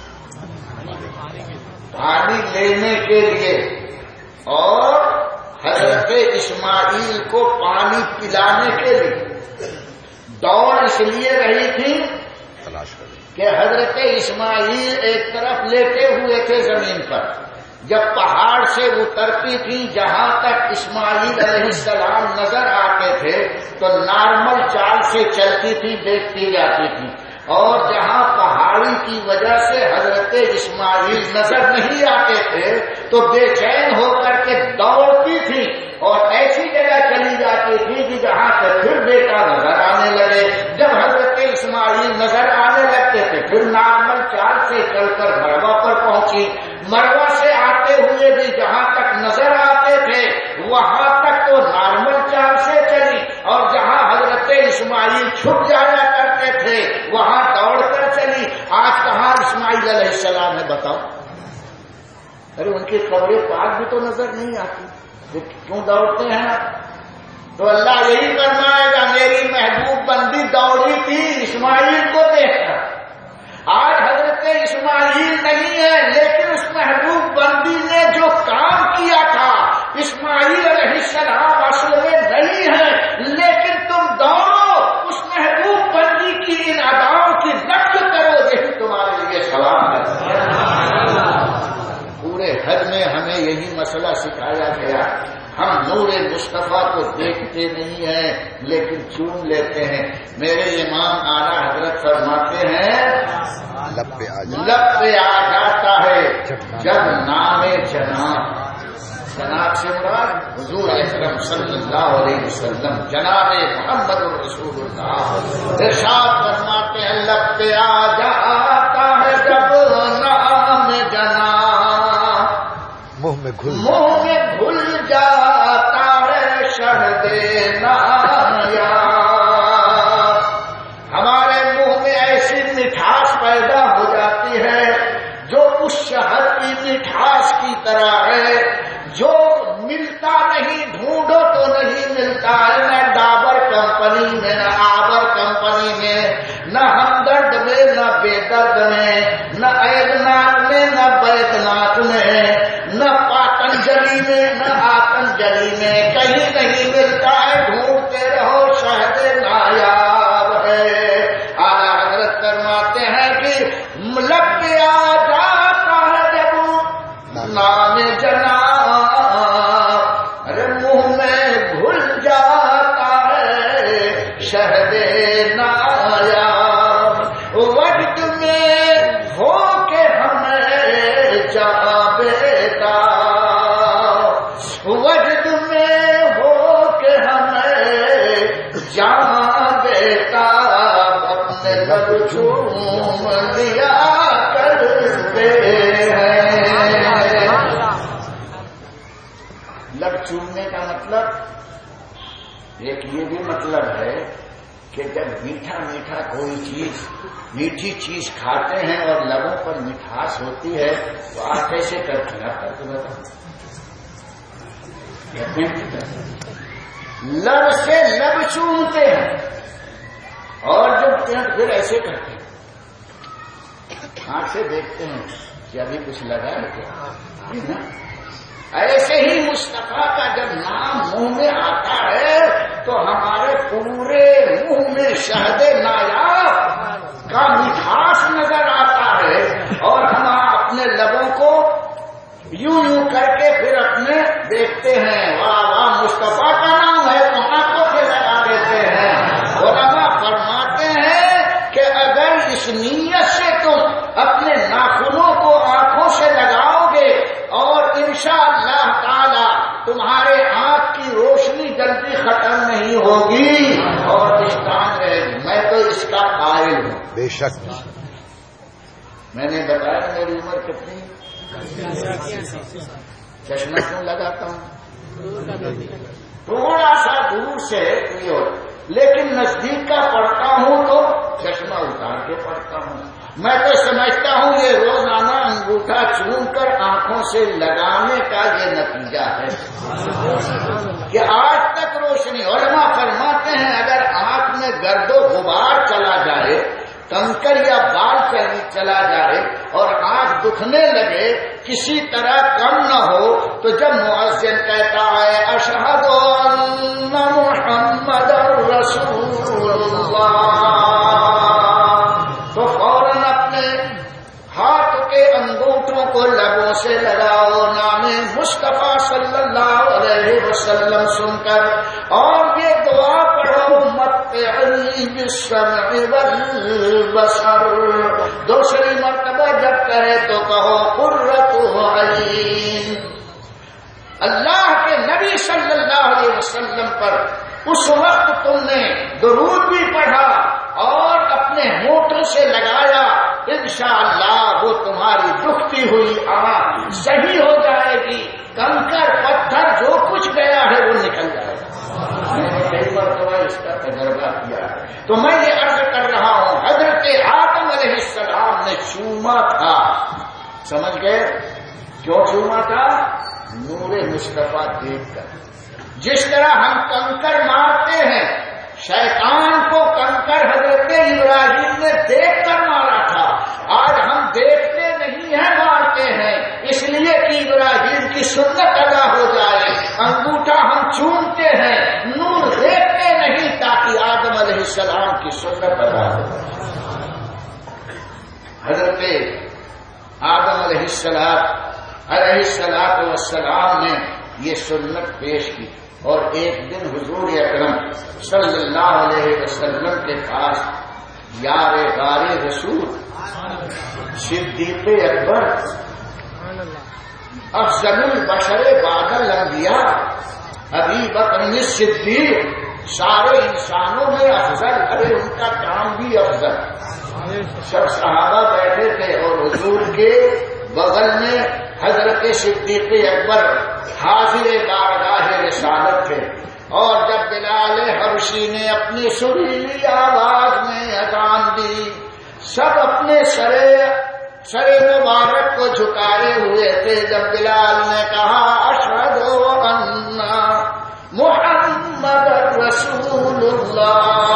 پانی لینے کے لیے، اور حضرت اسماعیل کو پانی پلانے کے لیے دوڑ اس لیے رہی تھی کہ حضرت اسماعیل ایک طرف لیٹے ہوئے تھے زمین پر، جب پہاڑ سے اترتی تھی جہاں تک اسماعیل علیہ السلام نظر آتے تھے تو نارمل چال سے چلتی تھی، دیکھتی جاتی تھی، اور جہاں پہاڑی کی وجہ سے حضرت اسماعیل نظر نہیں آتے تھے تو بے چین ہو کر کے دوڑتی تھی اور ایسی جگہ چلی جاتی تھی کہ جہاں سے پھر بیٹا نظر آنے لگے۔ جب حضرت اسماعیل نظر آنے لگتے تھے پھر نارمل چال سے چل کر مروہ پر پہنچی، مروہ سے آتے ہوئے بھی جہاں تک نظر آتے تھے وہاں تک تو نارمل چال سے چلی، اور جہاں حضرت اسماعیل چھپ جایا کرتے تھے وہاں دوڑ کر چلی۔ آج کہاں اسماعیل علیہ السلام ہے بتاؤ؟ ارے ان کی قبر پاک بھی تو نظر نہیں آتی، کیوں دوڑتے ہیں؟ تو اللہ یہی فرمائے گا میری محبوب بندی دوڑی تھی اسماعیل کو دیکھ کر۔ آج حضرت اسماعیل نہیں ہے لیکن اس محبوب بندی نے جو کام کیا تھا، اسماعیل علیہ السلام اصل میں نہیں ہے لیکن تم دوڑو اس محبوب بندی کی ان اداؤں کی نقل کرو، یہی تمہارے لیے ثواب ہے۔ پورے حد میں ہمیں یہی مسئلہ مسئلہ سکھایا گیا. ہم نور مصطفیٰ کو دیکھتے نہیں ہیں لیکن چوم لیتے ہیں. میرے امام اعلیٰ حضرت فرماتے ہیں لب پہ آ جاتا لب پہ آ جاتا ہے جب نام جناب. جناب سے مراد حضور اکرم صلی اللہ علیہ وسلم جناب محمد رسول اللہ. ارشاد فرماتے ہیں لب پہ آ جاتا ہے جب نام جناب. منہ میں گھل منہ میں گھل جاتا ہے شہد نایا. ہمارے منہ میں ایسی مٹھاس پیدا ہو جاتی ہے جو اس شہد کی مٹھاس کی طرح ہے جو ملتا نہیں, ڈھونڈو تو نہیں ملتا ہے. نہ ڈابر کمپنی میں, نہ آبر کمپنی میں, نہ ہمدرد میں, نہ بے درد میں, نہ ایدنات میں, نہ بیدنات میں, نہ پاتنجلی میں, نہ آتنجلی میں, کہیں نہیں ملتا ہے. ڈھونڈتے رہو شہد نایاب ہے. اعلیٰ حضرت فرماتے ہیں کہ لب پہ آ جاتا ہے جب نام جناب. ارے منہ میں گھل جاتا ہے شہد نایاب. وجد میں ہو کے ہمیں جہاں بیتا, وجد میں ہو کے ہمیں جہاں بیتا, اپنے لب چوم لیا کرتے ہیں. لب چومنے کا مطلب ایک یہ بھی مطلب ہے کہ جب میٹھا میٹھا کوئی چیز, میٹھی چیز کھاتے ہیں اور لبوں پر مٹھاس ہوتی ہے تو آپ کیسے کرتے ہیں؟ آپ کرتے بتاؤ. لب سے لب چومتے ہیں اور جب پھر ایسے کرتے ہیں, آنکھ سے دیکھتے ہیں کہ ابھی کچھ لگا ہے کیا. ایسے ہی مصطفیٰ کا جب نام منہ میں آتا ہے تو ہمارے پورے منہ میں شہد نایاب کا مٹھاس نظر آتا ہے اور ہم اپنے لبوں کو یوں یوں کر کے پھر اپنے دیکھتے ہیں. واہ واہ مصطفیٰ کا نام ہے تو آنکھوں سے لگا دیتے ہیں. علماء فرماتے ہیں کہ اگر اس نیت سے تم اپنے ناخنوں کو آنکھوں سے لگاؤ گے اور انشاءاللہ تعالی تمہارے آنکھ کی روشنی جلدی ختم نہیں ہوگی اور اسٹانگ رہے گی. میں تو اس کا قائل ہوں. بے شک. میں نے بتایا میری عمر کتنی, چشمہ کیوں لگاتا ہوں؟ تھوڑا سا دور سے لیکن نزدیک کا پڑھتا ہوں تو چشمہ اتار کے پڑھتا ہوں. میں تو سمجھتا ہوں یہ روزانہ انگوٹھا چوم کر آنکھوں سے لگانے کا یہ نتیجہ ہے کہ آج تک روشنی. علماء فرماتے ہیں اگر آنکھ میں گرد و غبار چلا جائے, کنکر یا بال چلا جائے اور آنکھ دکھنے لگے, کسی طرح کم نہ ہو, تو جب مؤذن کہتا ہے اشہد ان محمد رسول اللہ تو فوراً اپنے ہاتھ کے انگوٹھوں کو لبوں سے لگاؤ نام مصطفیٰ صلی اللہ علیہ وسلم سن کر اور یہ دعا پڑھو متعنی بالسمع والبصر. دوسری مرتبہ جب کہے تو کہو قرۃ عین. اللہ کے نبی صلی اللہ علیہ وسلم پر اس وقت تم نے درود بھی پڑھا اور اپنے ہونٹوں سے لگایا, انشاءاللہ وہ تمہاری دکھتی ہوئی آنکھ صحیح ہو جائے گی. کنکر پتھر جو کچھ گیا ہے وہ نکل جائے گا. میں نے کئی مرتبہ اس کا تجربہ کیا ہے. تو میں یہ عرض کر رہا ہوں حضرت آدم علیہ السلام نے چوما تھا. سمجھ گئے کیوں چوما تھا؟ نور مصطفیٰ دیکھ کر. جس طرح ہم کنکر مارتے ہیں, شیطان کو کنکر حضرت ابراہیم نے دیکھ کر مارا تھا. آج ہم دیکھتے نہیں ہیں, مارتے ہیں, اس لیے کہ ابراہیم کی سنت ادا ہو جائے. انگوٹھا ہم چومتے ہیں, نور دیکھتے نہیں تاکہ آدم علیہ السلام کی سنت ادا ہو جائے. حضرت آدم علیہ السلام علیہ الصلوۃ والسلام نے یہ سنت پیش کی. اور ایک دن حضور اکرم صلی اللہ علیہ وسلم کے پاس یار غار رسول صدیق اکبر افضل البشر بعد الانبیاء ابی بکر صدیق سارے انسانوں میں افضل، ارے ان کا کام بھی افضل. سب صحابہ بیٹھے تھے اور حضور کے بغل میں حضرت صدیق اکبر حاضر بارگاہ رسالت تھے. اور جب بلال حبشی نے اپنی سریلی آواز میں اذان دی، سب اپنے سرے سرے مبارک کو جھکائے ہوئے تھے. جب بلال نے کہا اشہد ان محمد رسول اللہ،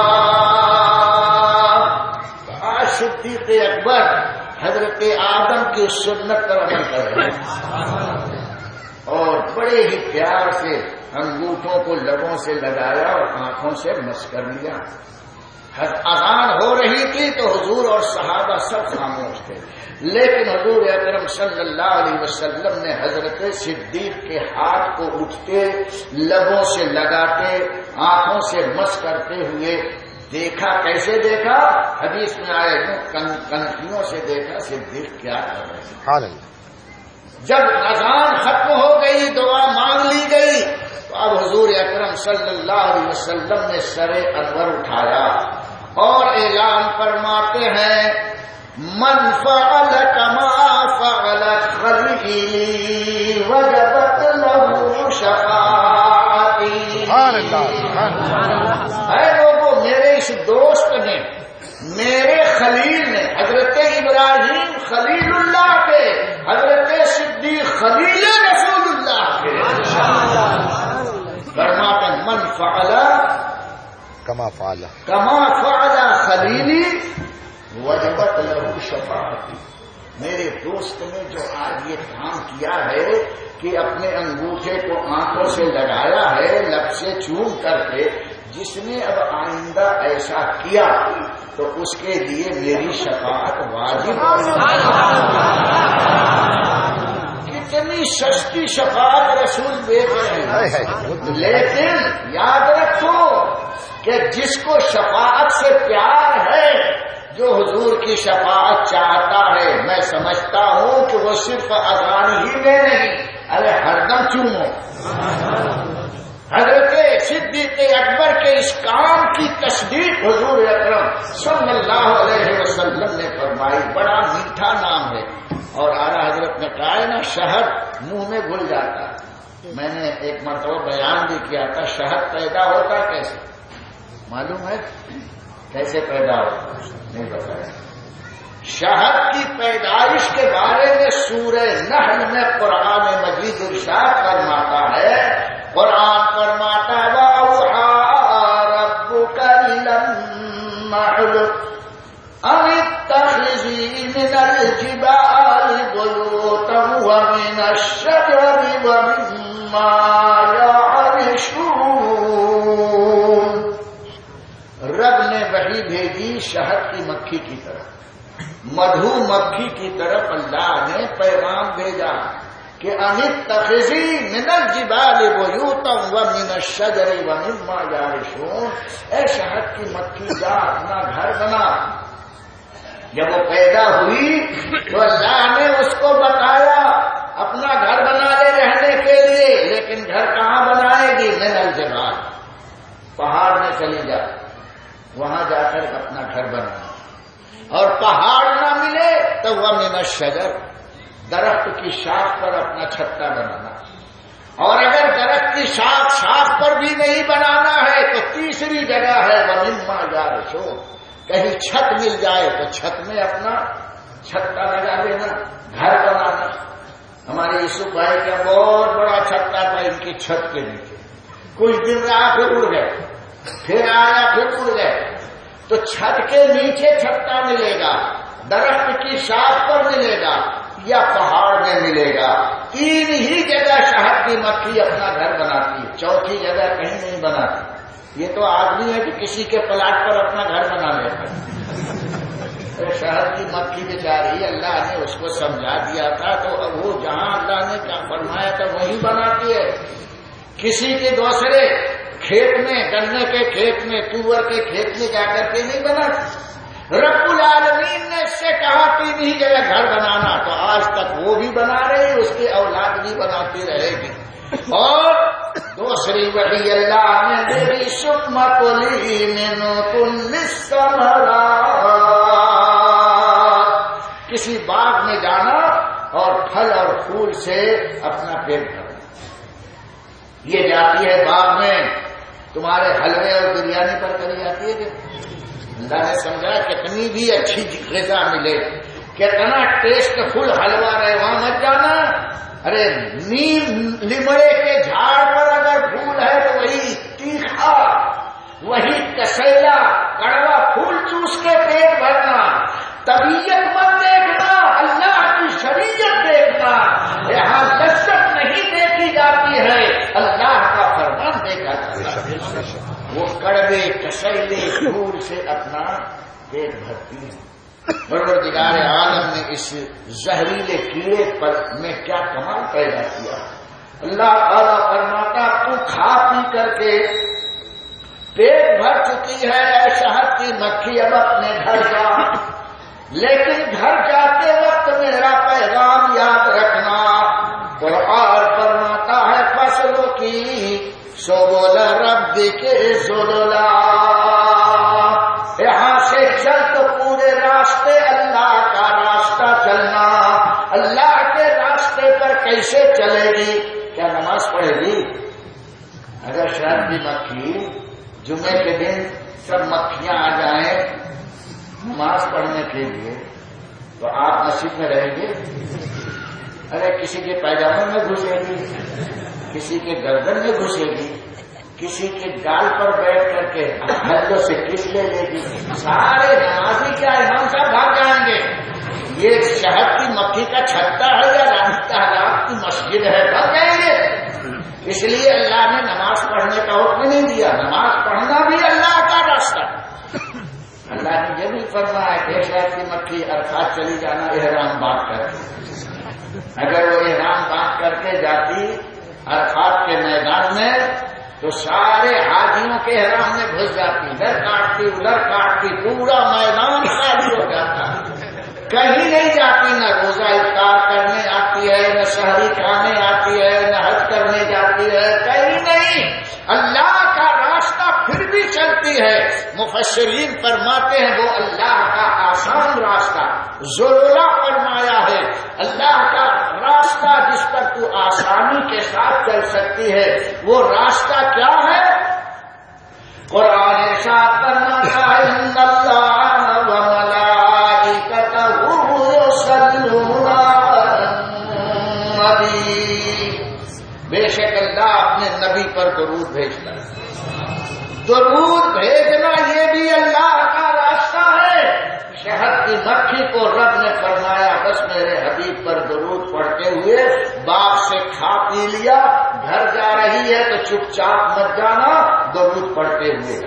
آج صدیق اکبر حضرت آدم کی سنت پر عمل کر رہے ہیں اور بڑے ہی پیار سے انگوٹھوں کو لبوں سے لگایا اور آنکھوں سے مس کر لیا. اذان ہو رہی تھی تو حضور اور صحابہ سب خاموش تھے، لیکن حضور اکرم صلی اللہ علیہ وسلم نے حضرت صدیق کے ہاتھ کو اٹھتے، لبوں سے لگاتے، آنکھوں سے مس کرتے ہوئے دیکھا. کیسے دیکھا؟ حدیث میں آئے کنکھیوں سے دیکھا صدیق کیا کر رہے ہیں. جب اذان ختم ہو گئی، دعا مانگ لی گئی، تو اب حضور اکرم صلی اللہ علیہ وسلم نے سر انور اٹھایا اور اعلان فرماتے ہیں من فعل کما فعل خلیلی وجبت له شفاعتی. اے لوگوں، میرے اس دوست نے، میرے خلیل نے، حضرت ابراہیم خلیل اللہ کے، حضرت صدیق خلیل رسول اللہ کے، فرماتے من فعل کما فعل کما فعل خلیلی وجبت له شفاعتی. میرے دوست نے جو آج یہ کام کیا ہے کہ اپنے انگوٹھے کو آنکھوں سے لگایا ہے، لب سے چوم کر کے، جس نے اب آئندہ ایسا کیا تو اس کے لیے میری شفاعت واجب ہے. کتنی سستی شفاعت رسول دیکھ رہے ہیں. لیکن یاد رکھو کہ جس کو شفاعت سے پیار ہے، جو حضور کی شفاعت چاہتا ہے، میں سمجھتا ہوں کہ وہ صرف اذان ہی میں نہیں، ارے ہر دم چومو. حضرت صدیق اکبر کے اس کام کی تصدیق حضور اکرم صلی اللہ علیہ وسلم نے فرمائی. بڑا میٹھا نام ہے. اور اعلیٰ حضرت نے کہا ہے نا، شہد منہ میں گھل جاتا ہے. میں نے ایک مرتبہ بیان بھی کیا تھا، شہد پیدا ہوتا کیسے معلوم ہے؟ کیسے پیدا ہوتا نہیں بتایا. شہد کی پیدائش کے بارے میں سورہ نحل میں قرآن مجید ارشاد فرماتا ہے. قرآن فرماتا ہے وَأَوْحَىٰ رَبُّكَ إِلَى النَّحْلِ أَنِ اتَّخِذِي مِنَ الْجِبَالِ بُيُوتًا وَمِنَ الشَّجَرِ وَمِمَّا يَعْرِشُونَ. رب نے وحی بھیجی شہد کی مکھی کی طرف، مدھو مکھی کی طرف اللہ نے پیغام بھیجا کہ ان اتخذی من الجبال بیوتا ومن الشجر ومما یعرشون. اے شہد کی مکھی جا اپنا گھر بنا. جب وہ پیدا ہوئی تو اللہ نے اس کو بتایا اپنا گھر بنا لے رہنے کے لیے، لیکن گھر کہاں بنائے گی؟ من الجبال، پہاڑ میں چلی جا، وہاں جا کر اپنا گھر بنانا. اور پہاڑ نہ ملے تو وہ من الشجر، درخت کی شاخ پر اپنا چھتا بنانا. اور اگر درخت کی شاخ شاخ پر بھی نہیں بنانا ہے تو تیسری جگہ ہے وَمِمَّا يَعْرِشُونَ، کہیں چھت مل جائے تو چھت میں اپنا چھتا لگا لینا، گھر بنانا. ہمارے یوسف بھائی کا بہت بڑا چھتا تھا ان کی چھت کے نیچے. کچھ دن رہا پھر اڑ گئے، پھر آیا پھر اڑ گئے. تو چھت کے نیچے چھتا ملے گا، درخت کی شاخ پر ملے گا یا پہاڑ میں ملے گا. تین ہی جگہ شہد کی مکھی اپنا گھر بناتی ہے، چوتھی جگہ کہیں نہیں بناتی. یہ تو آدمی ہے کہ کسی کے پلاٹ پر اپنا گھر بنا لیتا ہے. شہد کی مکھی بیچاری اللہ نے اس کو سمجھا دیا تھا تو وہ جہاں اللہ نے کیا فرمایا تھا وہی بناتی ہے. کسی کے دوسرے کھیت میں گنے کے کھیت میں تور کے کھیت میں جا کر کے نہیں بناتی. رب العالمین نے اس سے کہا تین ہی جگہ گھر بنانا تو آج تک وہ بھی بنا رہی اس کی اولاد بھی بناتی رہے گی. اور دوسری وحی اللہ نے دے دی ثم کلی من کل الثمرات. کسی باغ میں جانا اور پھل اور پھول سے اپنا پیٹ بھرنا. یہ جاتی ہے باغ میں تمہارے حلوے اور بریانی پر کری جاتی ہے کہ اللہ نے سمجھا کتنی بھی اچھی غذا ملے کتنا ٹیسٹ فل حلوہ رہے وہاں مت جانا. ارے نیم لیمڑے کے جھاڑ پر اگر پھول ہے تو وہی تیکھا وہی کسیلا کڑوا پھول چوس کے پیٹ بھرنا. طبیعت مت دیکھنا اللہ کی شریعت دیکھنا. یہاں لذت نہیں دیکھی جاتی ہے اللہ کا فرمان دیکھا جاتا ہے. وہ کڑوے کسیلے پھول سے اپنا پیٹ بھرتی ہے. پروردگار عالم نے اس زہریلے کیڑے پر میں کیا کمال پیدا کیا. اللہ تعالیٰ فرماتا تو کھا پی کر کے پیٹ بھر چکی ہے اے شہد کی مکھی اب اپنے گھر جا. لیکن گھر جاتے وقت میرا پیغام یاد رکھنا. قرآن فرماتا ہے فصلوں کی سبل رب کے ذللا. یہاں سے چل تو پورے راستے اللہ کا راستہ چلنا. اللہ کے راستے پر کیسے چلے گی؟ کیا نماز پڑھے گی؟ اگر شہد کی مکھی جمعے کے دن سب مکھیاں آ جائیں نماز پڑھنے کے لیے تو آپ مسجد میں رہیں گے؟ ارے کسی کے پیجامے میں گھسے گی, کسی کے گردن میں گھسے گی, کسی کے گال پر بیٹھ کر کے ہاتھوں سے کس لے لے گی. سارے نمازی کیا امام صاحب بھاگ جائیں گے. یہ شہد کی مکھی کا چھتا ہے یا رانی تالاب کی مسجد ہے, بھاگ جائیں گے. اس لیے اللہ نے نماز پڑھنے کا حکم نہیں دیا. نماز پڑھنا بھی اللہ کا راستہ. اللہ نے یہ بھی فرمایا کہ شہد کی مکھی عرفات چلی جانا احرام باندھ کر کے. اگر وہ احرام باندھ کر کے جاتی عرفات کے میدان میں تو سارے حاجیوں کے احرام میں گھس جاتی, ادھر کاٹتی ادھر کاٹتی, پورا میدان خالی ہو جاتا. کہیں نہیں جاتی, نہ روزہ افطار کرنے آتی ہے, نہ شہری کھانے آتی ہے, نہ حج کرنے جاتی ہے, کہیں نہیں. اللہ کا راستہ پھر بھی چلتی ہے. مفسرین فرماتے ہیں وہ اللہ کا آسان راستہ ذللا فرمایا ہے. اللہ کا راستہ جس پر تو آسانی کے ساتھ چل سکتی ہے وہ راستہ کیا ہے؟ قرآن ارشاد فرماتا ہے ان اللہ و ملائکتہ یصلون علی النبی. بے شک اللہ اپنے نبی پر درود بھیجتا ہے. درود بھیجنا یہ بھی اللہ کا راستہ ہے. شہد کی مکھی کو رب نے فرمایا بس میرے حبیب پر درود پڑھتے ہوئے باغ سے کھا پی لیا, گھر جا رہی ہے تو چپ چاپ مت جانا, درود پڑھتے ہوئے.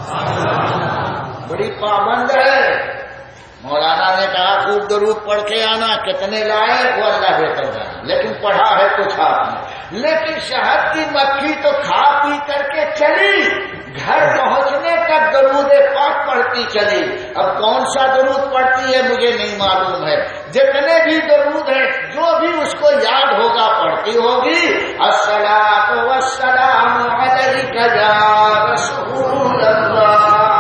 بڑی پابند ہے. مولانا نے کہا خوب درود پڑھ کے آنا, کتنے لائے وہ اللہ بہتر جانا, لیکن پڑھا ہے کچھ آپ نے. لیکن شہد کی مکھی تو کھا پی کر کے چلی, گھر پہنچنے تک درود پاک پڑھتی چلی. اب کون سا درود پڑھتی ہے مجھے نہیں معلوم ہے. جتنے بھی درود ہیں جو بھی اس کو یاد ہوگا پڑھتی ہوگی. الصلاۃ والسلام علیک یا رسول اللہ.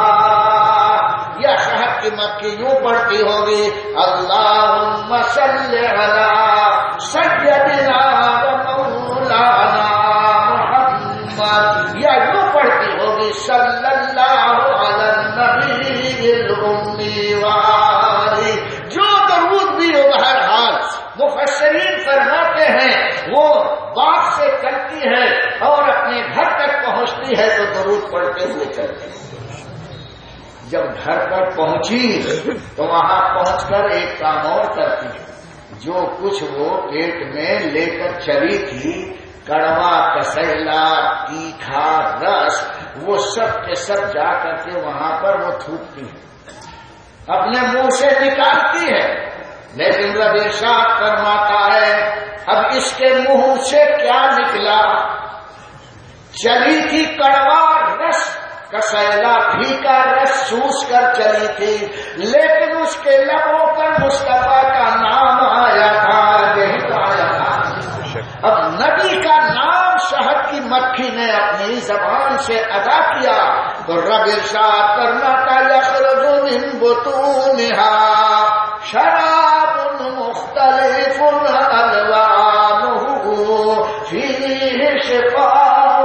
یا شہد کی مکھی یوں پڑھتی ہوگی اللہم صل علی سیدنا و مولانا محمد. یا یوں پڑھتی ہوگی صلی اللہ علی النبی الامی والی. جو درود بھی ہو بہرحال مفسرین فرماتے ہیں وہ باغ سے چلتی ہے اور اپنے گھر تک پہنچتی ہے تو درود پڑھتے ہوئے چلتی ہے. جب گھر پر پہنچی تو وہاں پہنچ کر ایک کام اور کرتی ہے. جو کچھ وہ پیٹ میں لے کر چلی تھی, کڑوا کسیلا تیکھا رس, وہ سب کے سب جا کر کے وہاں پر وہ تھوکتی ہے. اپنے منہ سے نکالتی ہے، لیکن رب ارشاد فرماتا ہے اب اس کے منہ سے کیا نکلا؟ چلی تھی کڑوا رس، کسیلا پھیکا رس چوس کر چلی تھی، لیکن اس کے لبوں پر مصطفیٰ کا نام آیا تھا، یہی آیا تھا۔ اب نبی کا نام شہد کی مکھی نے اپنی زبان سے ادا کیا تو رب ارشاد فرماتا یخرج من بطونہا شراب مختلف الوانہ فیہ شفاء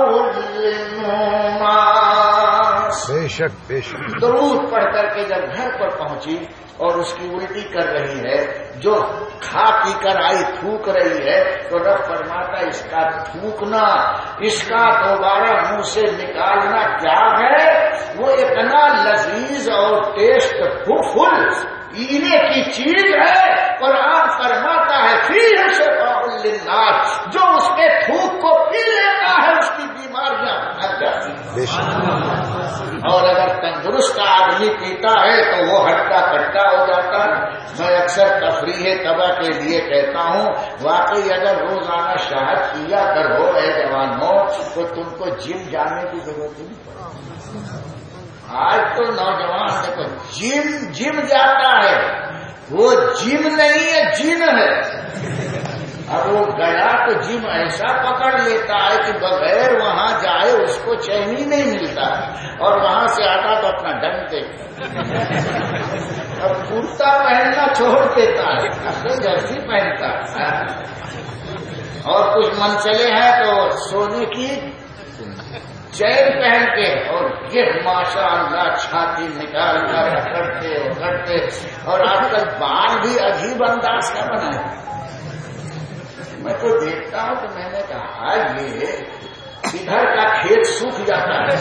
للناس۔ بے شک بے شک۔ درود پڑھ کر کے جب گھر پر پہنچی اور اس کی الٹی کر رہی ہے، جو کھا پی کر آئی تھوک رہی ہے، تو رب فرماتا اس کا تھوکنا، اس کا دوبارہ منہ سے نکالنا کیا ہے؟ وہ اتنا لذیذ اور ٹیسٹ فل پینے کی چیز ہے۔ قرآن فرماتا ہے فیہ شفاء للناس، جو اس کے تھوک کو پی لیتا ہے اس کی بیماریاں بھگ جاتی ہیں، اور اگر تندرست آدمی پیتا ہے تو وہ ہٹا کٹا ہو جاتا ہے۔ میں اکثر تفریح طبع کے لیے کہتا ہوں واقعی اگر روزانہ شہد پیا کر ہو اے جوانوں تو تم کو جم جانے کی ضرورت نہیں پڑتی۔ آج تو نوجوان دیکھو جم جم جاتا ہے، وہ جم نہیں ہے جن ہے۔ اب وہ گیا تو جم ایسا پکڑ لیتا ہے کہ بغیر وہاں جائے اس کو چین ہی نہیں ملتا، اور وہاں سے آتا تو اپنا ڈنگ دیکھتا، اب کرتا پہننا چھوڑ دیتا ہے، اپنے جرسی پہنتا ہے، اور کچھ منچلے ہیں تو سونے کی چین پہن کے، اور یہ ماشاء اللہ چھاتی نکال کر کرتے اور کرتے، اور آج کل بال بھی عجیب انداز کا بنا ہے۔ میں تو دیکھتا ہوں تو میں نے کہا یہ ادھر کا کھیت سوکھ جاتا ہے،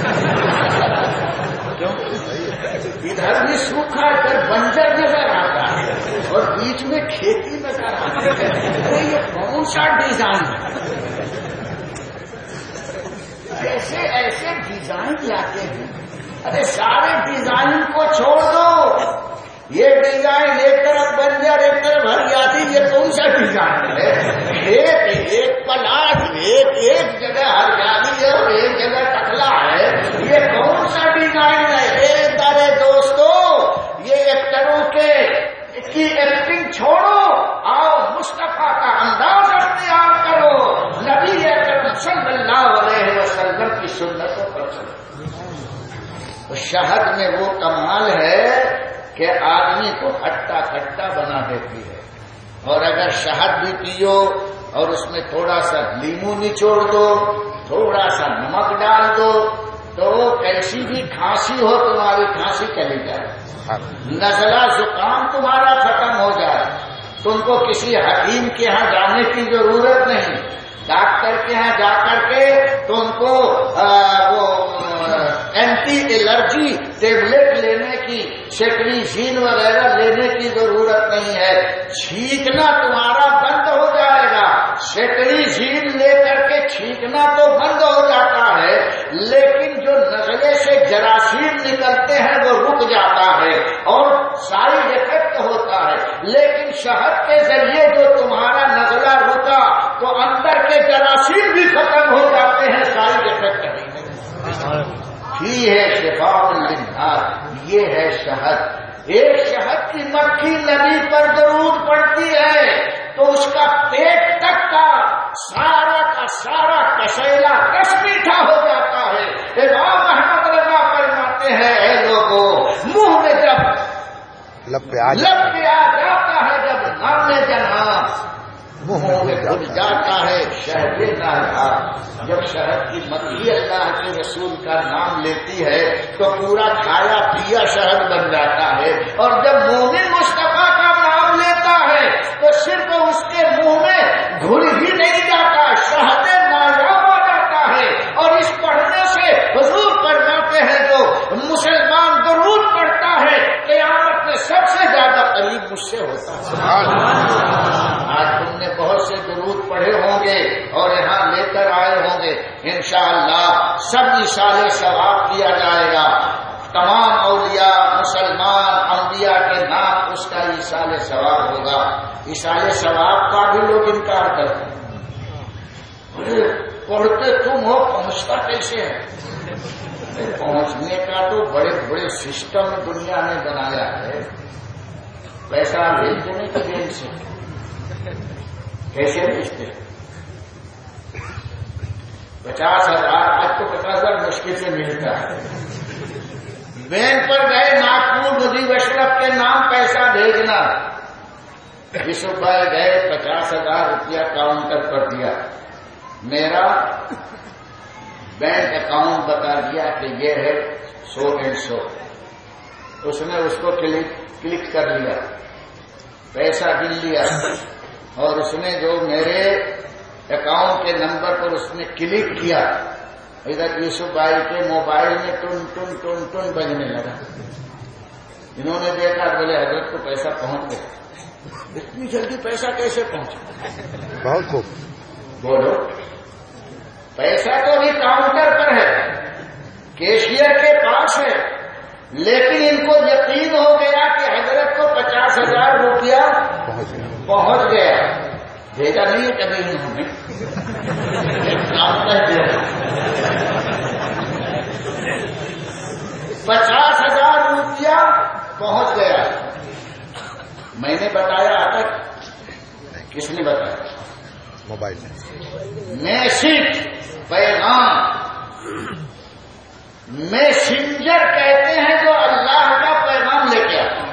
ادھر بھی سوکھا ادھر بنجر نظر آتا ہے اور بیچ میں کھیتی نظر آتی ہے۔ یہ کون سا ڈیزائن ہے؟ ایسے ایسے ڈیزائن لاتے ہیں، ارے سارے ڈیزائن کو چھوڑ دو، یہ ڈیزائن ایک طرف بنجر ایک طرف ہریالی، یہ کون سا ڈیزائن ہے؟ ایک ایک پلاٹ ایک ایک جگہ ہریالی ہے اور ایک جگہ ٹکلا ہے، یہ کون سا ڈیزائن ہے؟ ایک دارے دوستو یہ ایکٹروں کے کی ایکٹنگ چھوڑو، آؤ مصطفیٰ کا انداز اختیار کرو، نبی اکرم صلی اللہ علیہ وسلم کی سنتوں پر چلو۔ شہد میں وہ کمال ہے کہ آدمی کو ہٹا کٹا بنا دیتی ہے، اور اگر شہد بھی پیو اور اس میں تھوڑا سا لیمو نچوڑ دو، تھوڑا سا نمک ڈال دو، تو کیسی بھی کھانسی ہو تمہاری کھانسی چلی جائے، نزلہ زکام تمہارا ختم ہو جائے، تم کو کسی حکیم کے ہاں جانے کی ضرورت نہیں، ڈاکٹر کے ہاں جا کر کے تم کو وہ اینٹی الرجی ٹیبلٹ لینے کی، سیٹریزین وغیرہ لینے کی ضرورت نہیں ہے، چھینکنا تمہارا بند ہو جائے گا۔ سیٹریزین لے کر کے چھینکنا تو بند ہو جاتا ہے، لیکن جو نزلے سے جراثیم نکلتے ہیں وہ رک جاتا ہے اور سائیڈ افیکٹ ہوتا ہے، لیکن شہد کے ذریعے جو تمہارا نزلہ رکا تو اندر کے جراثیم بھی ختم ہو جاتے ہیں، سائیڈ افیکٹ نہیں ہی ہے۔ شفاء للناس، یہ ہے شہد۔ ایک شہد کی مکھی نبی پر درود پڑتی ہے تو اس کا پیٹ تک کا سارا کا سارا کسیلا رس میٹھا ہو جاتا ہے۔ امام احمد رضا فرماتے ہیں اے لوگوں، منہ میں جب لب پہ آ لب پہ آ جاتا ہے، جب نام میں جہاں منہ میں گھل جاتا ہے شہد نہ، جب شہد کی مکھی اللہ کے رسول کا نام لیتی ہے تو پورا کھایا پیا شہد بن جاتا ہے، اور جب مومن مصطفیٰ کا نام لیتا ہے تو صرف اس کے منہ میں گھل ہی نہیں جاتا، شہد نایاب ہو جاتا ہے۔ اور اس پڑھنے سے حضور فرماتے ہیں جو مسلمان درود پڑھتا ہے قیامت میں سب سے زیادہ قریب مجھ سے ہوتا ہے۔ آج تم نے بہت سے درود پڑھے ہوں گے اور یہاں لے کر آئے ہوں گے، انشاءاللہ سب اشارے ثواب کیا جائے گا۔ تمام اولیاء مسلمان انبیاء کے نام اس کا ایصال ثواب ہوگا. ایصال ثواب کا بھی لوگ انکار کرتے ہیں. پڑھتے تم ہو, پہنچتا کیسے ہے؟ پہنچنے کا تو بڑے بڑے سسٹم دنیا نے بنایا ہے. پیسہ بھیجنے کی دین سے کیسے بھیجتے ہیں؟ پچاس ہزار آج تو پچاس ہزار مشکل سے ملتا ہے. بینک پر گئے, ناگپور مجیب اشرف کے نام پیسہ بھیجنا. یوسف بھائی گئے, پچاس ہزار روپیہ کاؤنٹر پر دیا. میرا بینک اکاؤنٹ بتا دیا کہ یہ ہے سو اینڈ سو. اس نے اس کو کلک کلک کر لیا, پیسہ گن لیا, اور اس نے جو میرے اکاؤنٹ کے نمبر پر اس نے کلک کیا, ادھر یوسف بھائی کے موبائل میں ٹن ٹن ٹن ٹن بجنے لگا. انہوں نے دیکھا, بولے حضرت کو پیسہ پہنچ گیا. اتنی جلدی پیسہ کیسے پہنچا؟ بہت خوب. بولو, پیسہ تو بھی کاؤنٹر پر ہے, کیشیئر کے پاس ہے, لیکن ان کو یقین ہو گیا کہ حضرت کو پچاس ہزار روپیہ پہنچ گیا. بھیجا نہیں ہے کبھی انہوں نے, پچاس ہزار روپیہ پہنچ گیا. میں نے بتایا تک, کس نے بتایا؟ موبائل میسج, پیغام. میسنجر کہتے ہیں جو اللہ کا پیغام لے کے آتا ہے.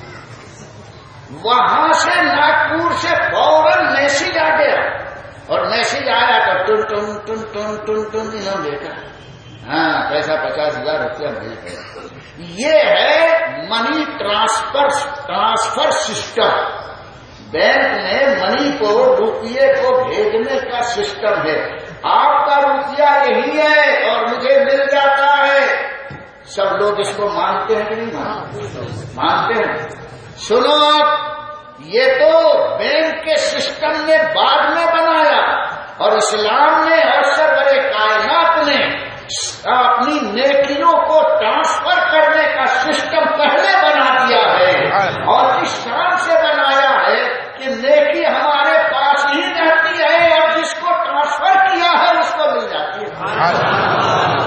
وہاں سے ناگپور سے فوراً میسج آ گیا, اور میسج آیا تو ٹن ٹن ٹن ٹن ٹن ٹن انہوں نے دیکھا, ہاں پیسہ پچاس ہزار روپیہ مل گیا. یہ ہے money transfer transfer system. Bank میں منی کو, روپیے کو بھیجنے کا سسٹم ہے. آپ کا روپیہ یہی ہے اور مجھے مل جاتا ہے. سب لوگ اس کو مانتے ہیں کہ نہیں مانتے؟ مانتے ہیں. سنو آپ, یہ تو بینک کے سسٹم نے بعد میں بنایا, اور اسلام نے اور سرور کائنات نے اپنی نیکیوں کو ٹرانسفر کرنے کا سسٹم پہلے بنا دیا ہے, اور اس طرح سے بنایا ہے کہ نیکی ہمارے پاس ہی رہتی ہے, اور جس کو ٹرانسفر کیا ہے اس کو مل جاتی ہے.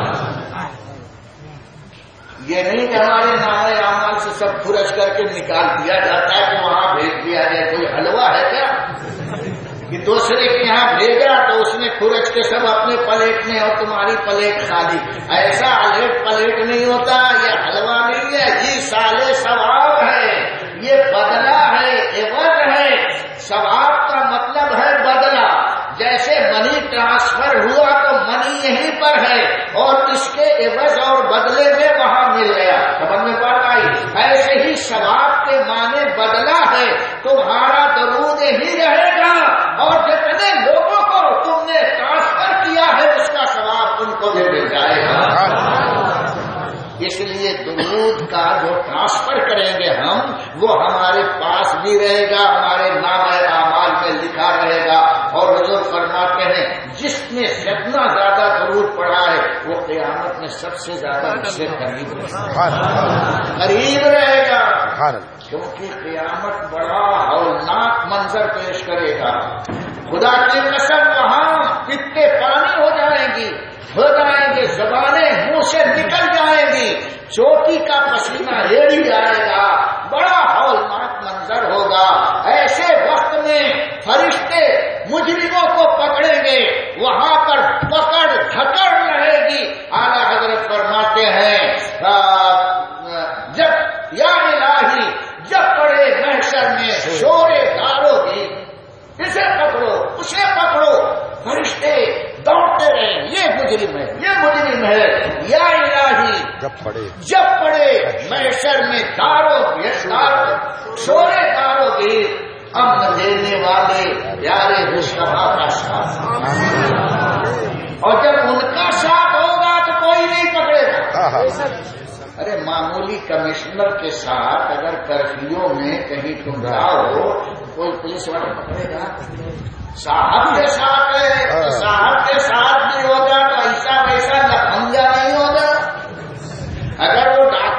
یہ نہیں کہ ہمارے نامے اعمال سے سب خرچ کر کے نکال دیا جاتا ہے کہ وہاں بھیج دیا جائے. کوئی حلوہ ہے کیا کہ دوسرے کے یہاں بھیجا تو اس نے خرچ کے سب اپنے پلیٹ میں اور تمہاری پلیٹ خالی؟ ایسا الٹ پلیٹ نہیں ہوتا, یہ حلوہ نہیں ہے. یہ سالے ثواب ہے, یہ بدلہ ہے, عوض ہے. ثواب کا مطلب ہے بدلہ. جیسے منی ٹرانسفر ہوا تو منی یہیں پر ہے, اور اس کے عوض اور بدلے میں وہاں مل گیا. سمجھ میں بات آئی؟ ایسے ہی ثواب کے معنی بدلہ ہے. تمہارا درود ہی رہے گا, اور جتنے لوگوں کو تم نے ٹرانسفر کیا ہے اس کا ثواب تم کو بھی مل جائے گا. اس لیے درود کا جو ٹرانسفر کریں گے ہم, وہ ہمارے پاس بھی رہے گا, ہمارے نامہ اعمال میں لکھا رہے گا. اور حضور فرماتے ہیں جس نے جتنا زیادہ درود پڑھا ہے وہ قیامت میں سب سے زیادہ مجھ سے قریب قریب رہے گا. کیونکہ قیامت بڑا ہولناک منظر پیش کرے گا. خدا کی قسم وہاں پتے پانی ہو جائیں گی, ہو جائیں گے, زبانیں منہ سے نکل جائیں گی, چوٹی کا پسینہ ایڑی جائے گا. بڑا ہولناک منظر ہوگا. ایسے وقت میں فرشتے مجرموں کو پکڑیں گے, وہاں پر پکڑ دھکڑ رہے گی. اعلیٰ حضرت فرماتے ہیں جب یا الہی جب پڑے محشر میں شورے دارو گی, اسے پکڑو اسے پکڑو, فرشتے دوڑتے رہے, یہ مجرم ہے یہ مجرم ہے. یا الہی جب پڑے جب پڑے محشر میں دارو شورے دارو گی, امن دینے والے پیارے مصطفیٰ کا ساتھ, اور جب ان کا ساتھ ہوگا تو کوئی نہیں پکڑے گا. ارے معمولی کمشنر کے ساتھ اگر کرفیو میں کہیں تم جاؤ کوئی پولیس والا پکڑے گا؟ صاحب کے ساتھ ہے, صاحب کے ساتھ بھی ہوگا تو ایسا ویسا لفنگا نہیں ہوگا. اگر وہ ڈاکٹر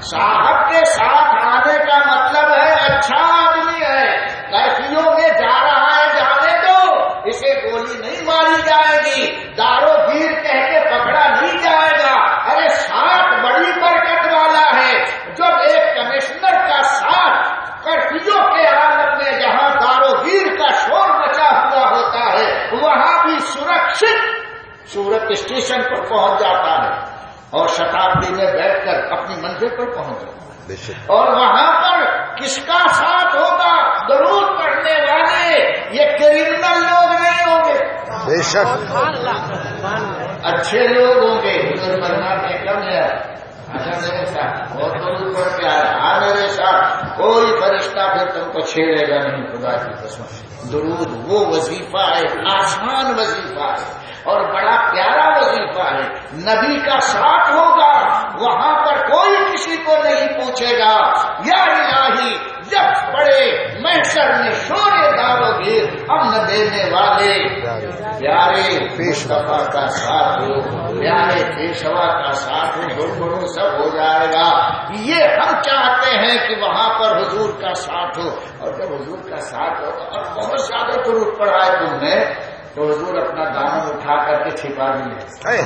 صاحب کے ساتھ آنے کا مطلب ہے اچھا آدمی ہے، کرفیوں میں جا رہا ہے جانے دو، اسے گولی نہیں ماری جائے گی، دارو گیر کہہ کے پکڑا نہیں جائے گا۔ ارے ساتھ بڑی برکت والا ہے۔ جب ایک کمشنر کا ساتھ کرفیوں کے عالم میں جہاں دارو گیر کا شور مچا ہوا ہوتا ہے وہاں بھی سرکشت صورت اسٹیشن پر پہنچ جاتا ہے اور شتابدی میں بیٹھ کر اپنی منزل پر پہنچ جاتا ہے، اور وہاں پر کس کا ساتھ ہوگا؟ درود پڑھنے والے۔ یہ کرمنل لوگ نہیں ہوں گے، بے شک اچھے لوگ ہوں گے۔ بننا میں کم ہے، اچھا میرے ساتھ بہت درود پڑھ کے آئے، ہاں میرے ساتھ کوئی فرشتہ پھر تم کو چھیڑے گا نہیں، خدا کی قسم۔ درود وہ وظیفہ ہے، آسان وظیفہ ہے اور بڑا پیارا وظیفہ ہے۔ نبی کا ساتھ ہوگا، وہاں پر کوئی کسی کو نہیں پوچھے گا یا الہی جب پڑے محشر میں شور دارو گیر امن دینے والے پیارے مصطفیٰ کا ساتھ ہو، پیارے پیشوا کا ساتھ ہو، گڑگڑوں سب ہو جائے گا۔ یہ ہم چاہتے ہیں کہ وہاں پر حضور کا ساتھ ہو، اور جب حضور کا ساتھ ہو اور بہت زیادہ درود پڑھائے تم نے تو حضور اپنا دامن اٹھا کر کے چھپا بھی لے۔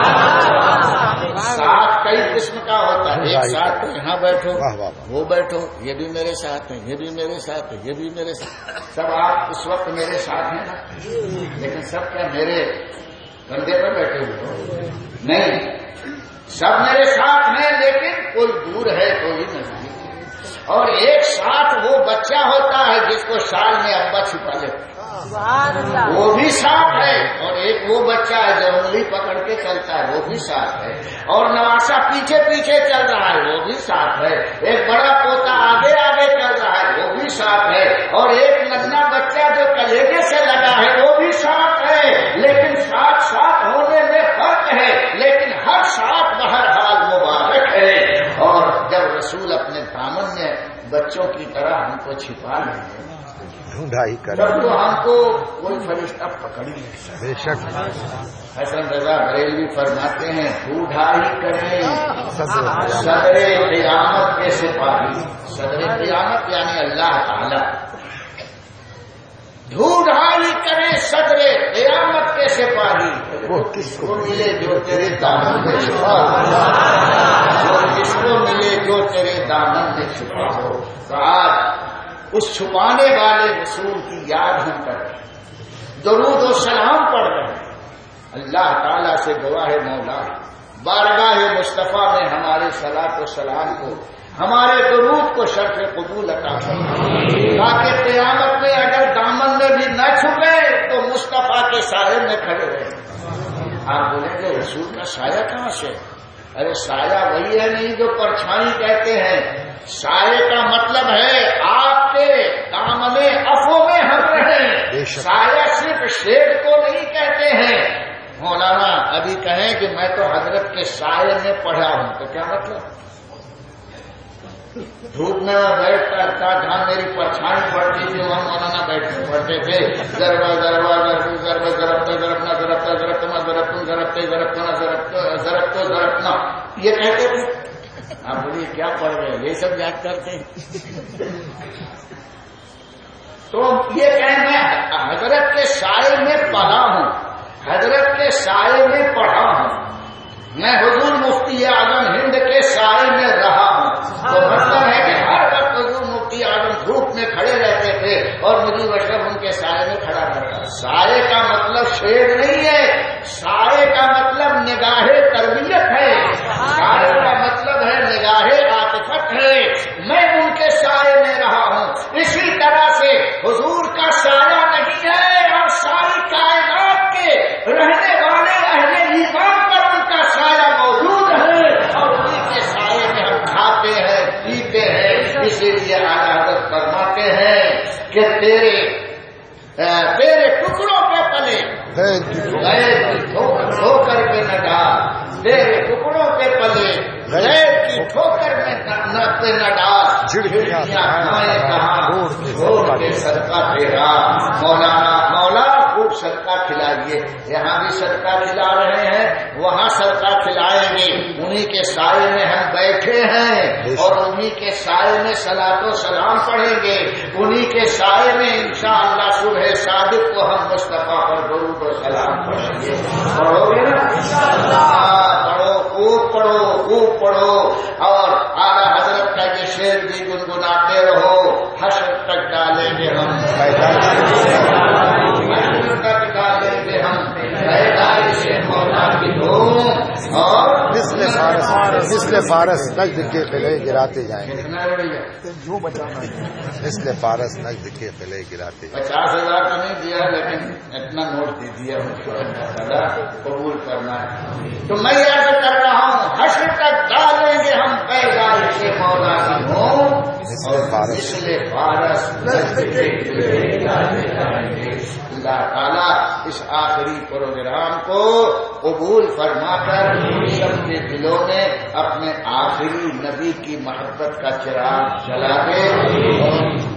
ساتھ کئی قسم کا ہوتا ہے، ایک ساتھ تو یہاں بیٹھو، وہ بیٹھو، یہ بھی میرے ساتھ ہے، یہ بھی میرے ساتھ ہے، یہ بھی میرے ساتھ، سب آپ اس وقت میرے ساتھ ہیں نا، لیکن سب کیا میرے کندھے پر بیٹھے ہوئے؟ نہیں، سب میرے ساتھ ہیں لیکن کوئی دور ہے کوئی نزدیک۔ اور ایک ساتھ وہ بچہ ہوتا ہے جس کو سال میں ابا چھپا لیتا، وہ بھی ساتھ ہے، اور ایک وہ بچہ ہے جو انگلی پکڑ کے چلتا ہے وہ بھی ساتھ ہے، اور نواسا پیچھے پیچھے چل رہا ہے وہ بھی ساتھ ہے، ایک بڑا پوتا آگے آگے چل رہا ہے وہ بھی ساتھ ہے، اور ایک ننھا بچہ جو کلیجے سے لگا ہے وہ بھی ساتھ ہے۔ لیکن ساتھ ساتھ ہونے میں فرق ہے، لیکن ہر ساتھ بہرحال مبارک ہے۔ اور جب رسول اپنے دامن میں بچوں کی طرح ہم کو چھپا لیں گے ڈھونڈائی کریں تب تو ہم کو کوئی فرشتہ پکڑ ہی نہیں سکتا۔ بے شک حسن رضا بریلوی فرماتے ہیں ڈھونڈائی کریں صدر قیامت کے سپاہی، صدر قیامت یعنی اللہ تعالی، ڈھونڈائی کریں صدر قیامت کے سپاہی، وہ کس کو ملے جو تیرے دامن میں چھپا ہو، جو کس کو ملے جو تیرے دامن میں چھپا ہو۔ تو آج اس چھپانے والے رسول کی یاد ہم کر رہے ہیں، درود و سلام پڑھ رہے ہیں۔ اللہ تعالیٰ سے گواہ مولا بارگاہ مصطفیٰ میں ہمارے صلاۃ و سلام کو، ہمارے درود کو شرف قبول عطا فرمائے، تاکہ قیامت میں اگر دامن میں بھی نہ چھپے تو مصطفیٰ کے سائے میں کھڑے رہیں۔ آپ بولیں گے رسول کا سایہ کہاں سے؟ ارے سایہ وہی ہے نہیں جو پرچھائی کہتے ہیں، سایہ کا مطلب ہے آپ کے دامن افو میں ہم رہیں۔ سایہ صرف شیڈ کو نہیں کہتے ہیں۔ مولانا ابھی کہیں کہ میں تو حضرت کے سائے میں پڑھا ہوں، تو کیا مطلب؟ دھوپ میں میں بیٹھتا تھا جہاں میری پرچھائی پڑتی تھی وہاں مولانا بیٹھتے پڑھتے تھے، ضربا ضربا ضرب ضرب ضربتا ضربنا ضربتا ضربتنا ضربتم ضربتے ضربتنا ضربتو ضربنا، یہ کہتے تھے۔ آپ بولیے کیا پڑھ رہے ہیں؟ یہ سب یاد کرتے ہیں۔ تو یہ کہ میں حضرت کے سائے میں پڑھا ہوں، حضرت کے سائے میں پڑھا ہوں، میں حضور مفتی اعظم ہند کے سائے میں رہا ہوں۔ تو مطلب ہے کہ ہر وقت حضور مفتی اعظم دھوپ میں کھڑے رہتے تھے اور مجھے اشرف ان کے سائے میں کھڑا رہتا۔ سائے کا مطلب شیر نہیں ہے، سائے کا مطلب نگاہ تربیت ہے، سائے کا مطلب ہے نگاہ عاطفت ہے۔ میں ان کے سائے میں رہا ہوں، اسی طرح سے حضور کا سایہ نہیں ہے، اور ساری کائنات کے رہنے والے اہل ایمان پر ان کا سایہ موجود ہے، اور انہیں کے سائے میں ہم کھاتے ہیں پیتے ہیں۔ اسی لیے اعلیٰ حضرت فرماتے ہیں کہ تیرے تیرے ٹکڑوں کے پلے غیر کی ٹھوکر کے نہ ڈال، تیرے ٹکڑوں کے پلے غیر کی ٹھوکر میں نہ ڈال، جھڑیاں کھائیں کہاں چھوڑ کے صدقہ تیرا۔ مولانا مولا خوب خوب صدقہ کھلائیے. یہاں بھی صدقہ کھلا رہے ہیں, وہاں صدقہ کھلائیں گے. انہی کے سائے میں ہم بیٹھے ہیں اور انہی کے سائے میں صلاۃ و سلام پڑھیں گے. انہی کے سائے میں انشاءاللہ صبح صادق کو ہم مصطفیٰ پر درود و سلام پڑھیں گے. پڑھو گے نا انشاءاللہ؟ پڑھو, خوب پڑھو, خوب پڑھو. اور اعلیٰ حضرت کا یہ شعر بھی گنگناتے رہو. حشر تک ڈالیں گے ہم, حشر تک ڈالیں گے ہم پیدائش مولا کی دھوم. اور مثل فارس مثل فارس نجد کے قلعے گراتے جائیں گے. کتنا بڑھیا, مثل فارس نجد کے قلعے گراتے جائیں گے. پچاس ہزار تو نہیں دیا لیکن اتنا نوٹ دے دیا مجھ کو, قبول کرنا ہے. تو میں عرض کر رہا ہوں حشر تک ڈالیں گے ہم پیدائش مولا کی دھوم. مثل فارس فارس اللہ تعالیٰ اس آخری پروگرام کو قبول فرما کر سب کے دلوں میں اپنے آخری نبی کی محبت کا چراغ جلا دے.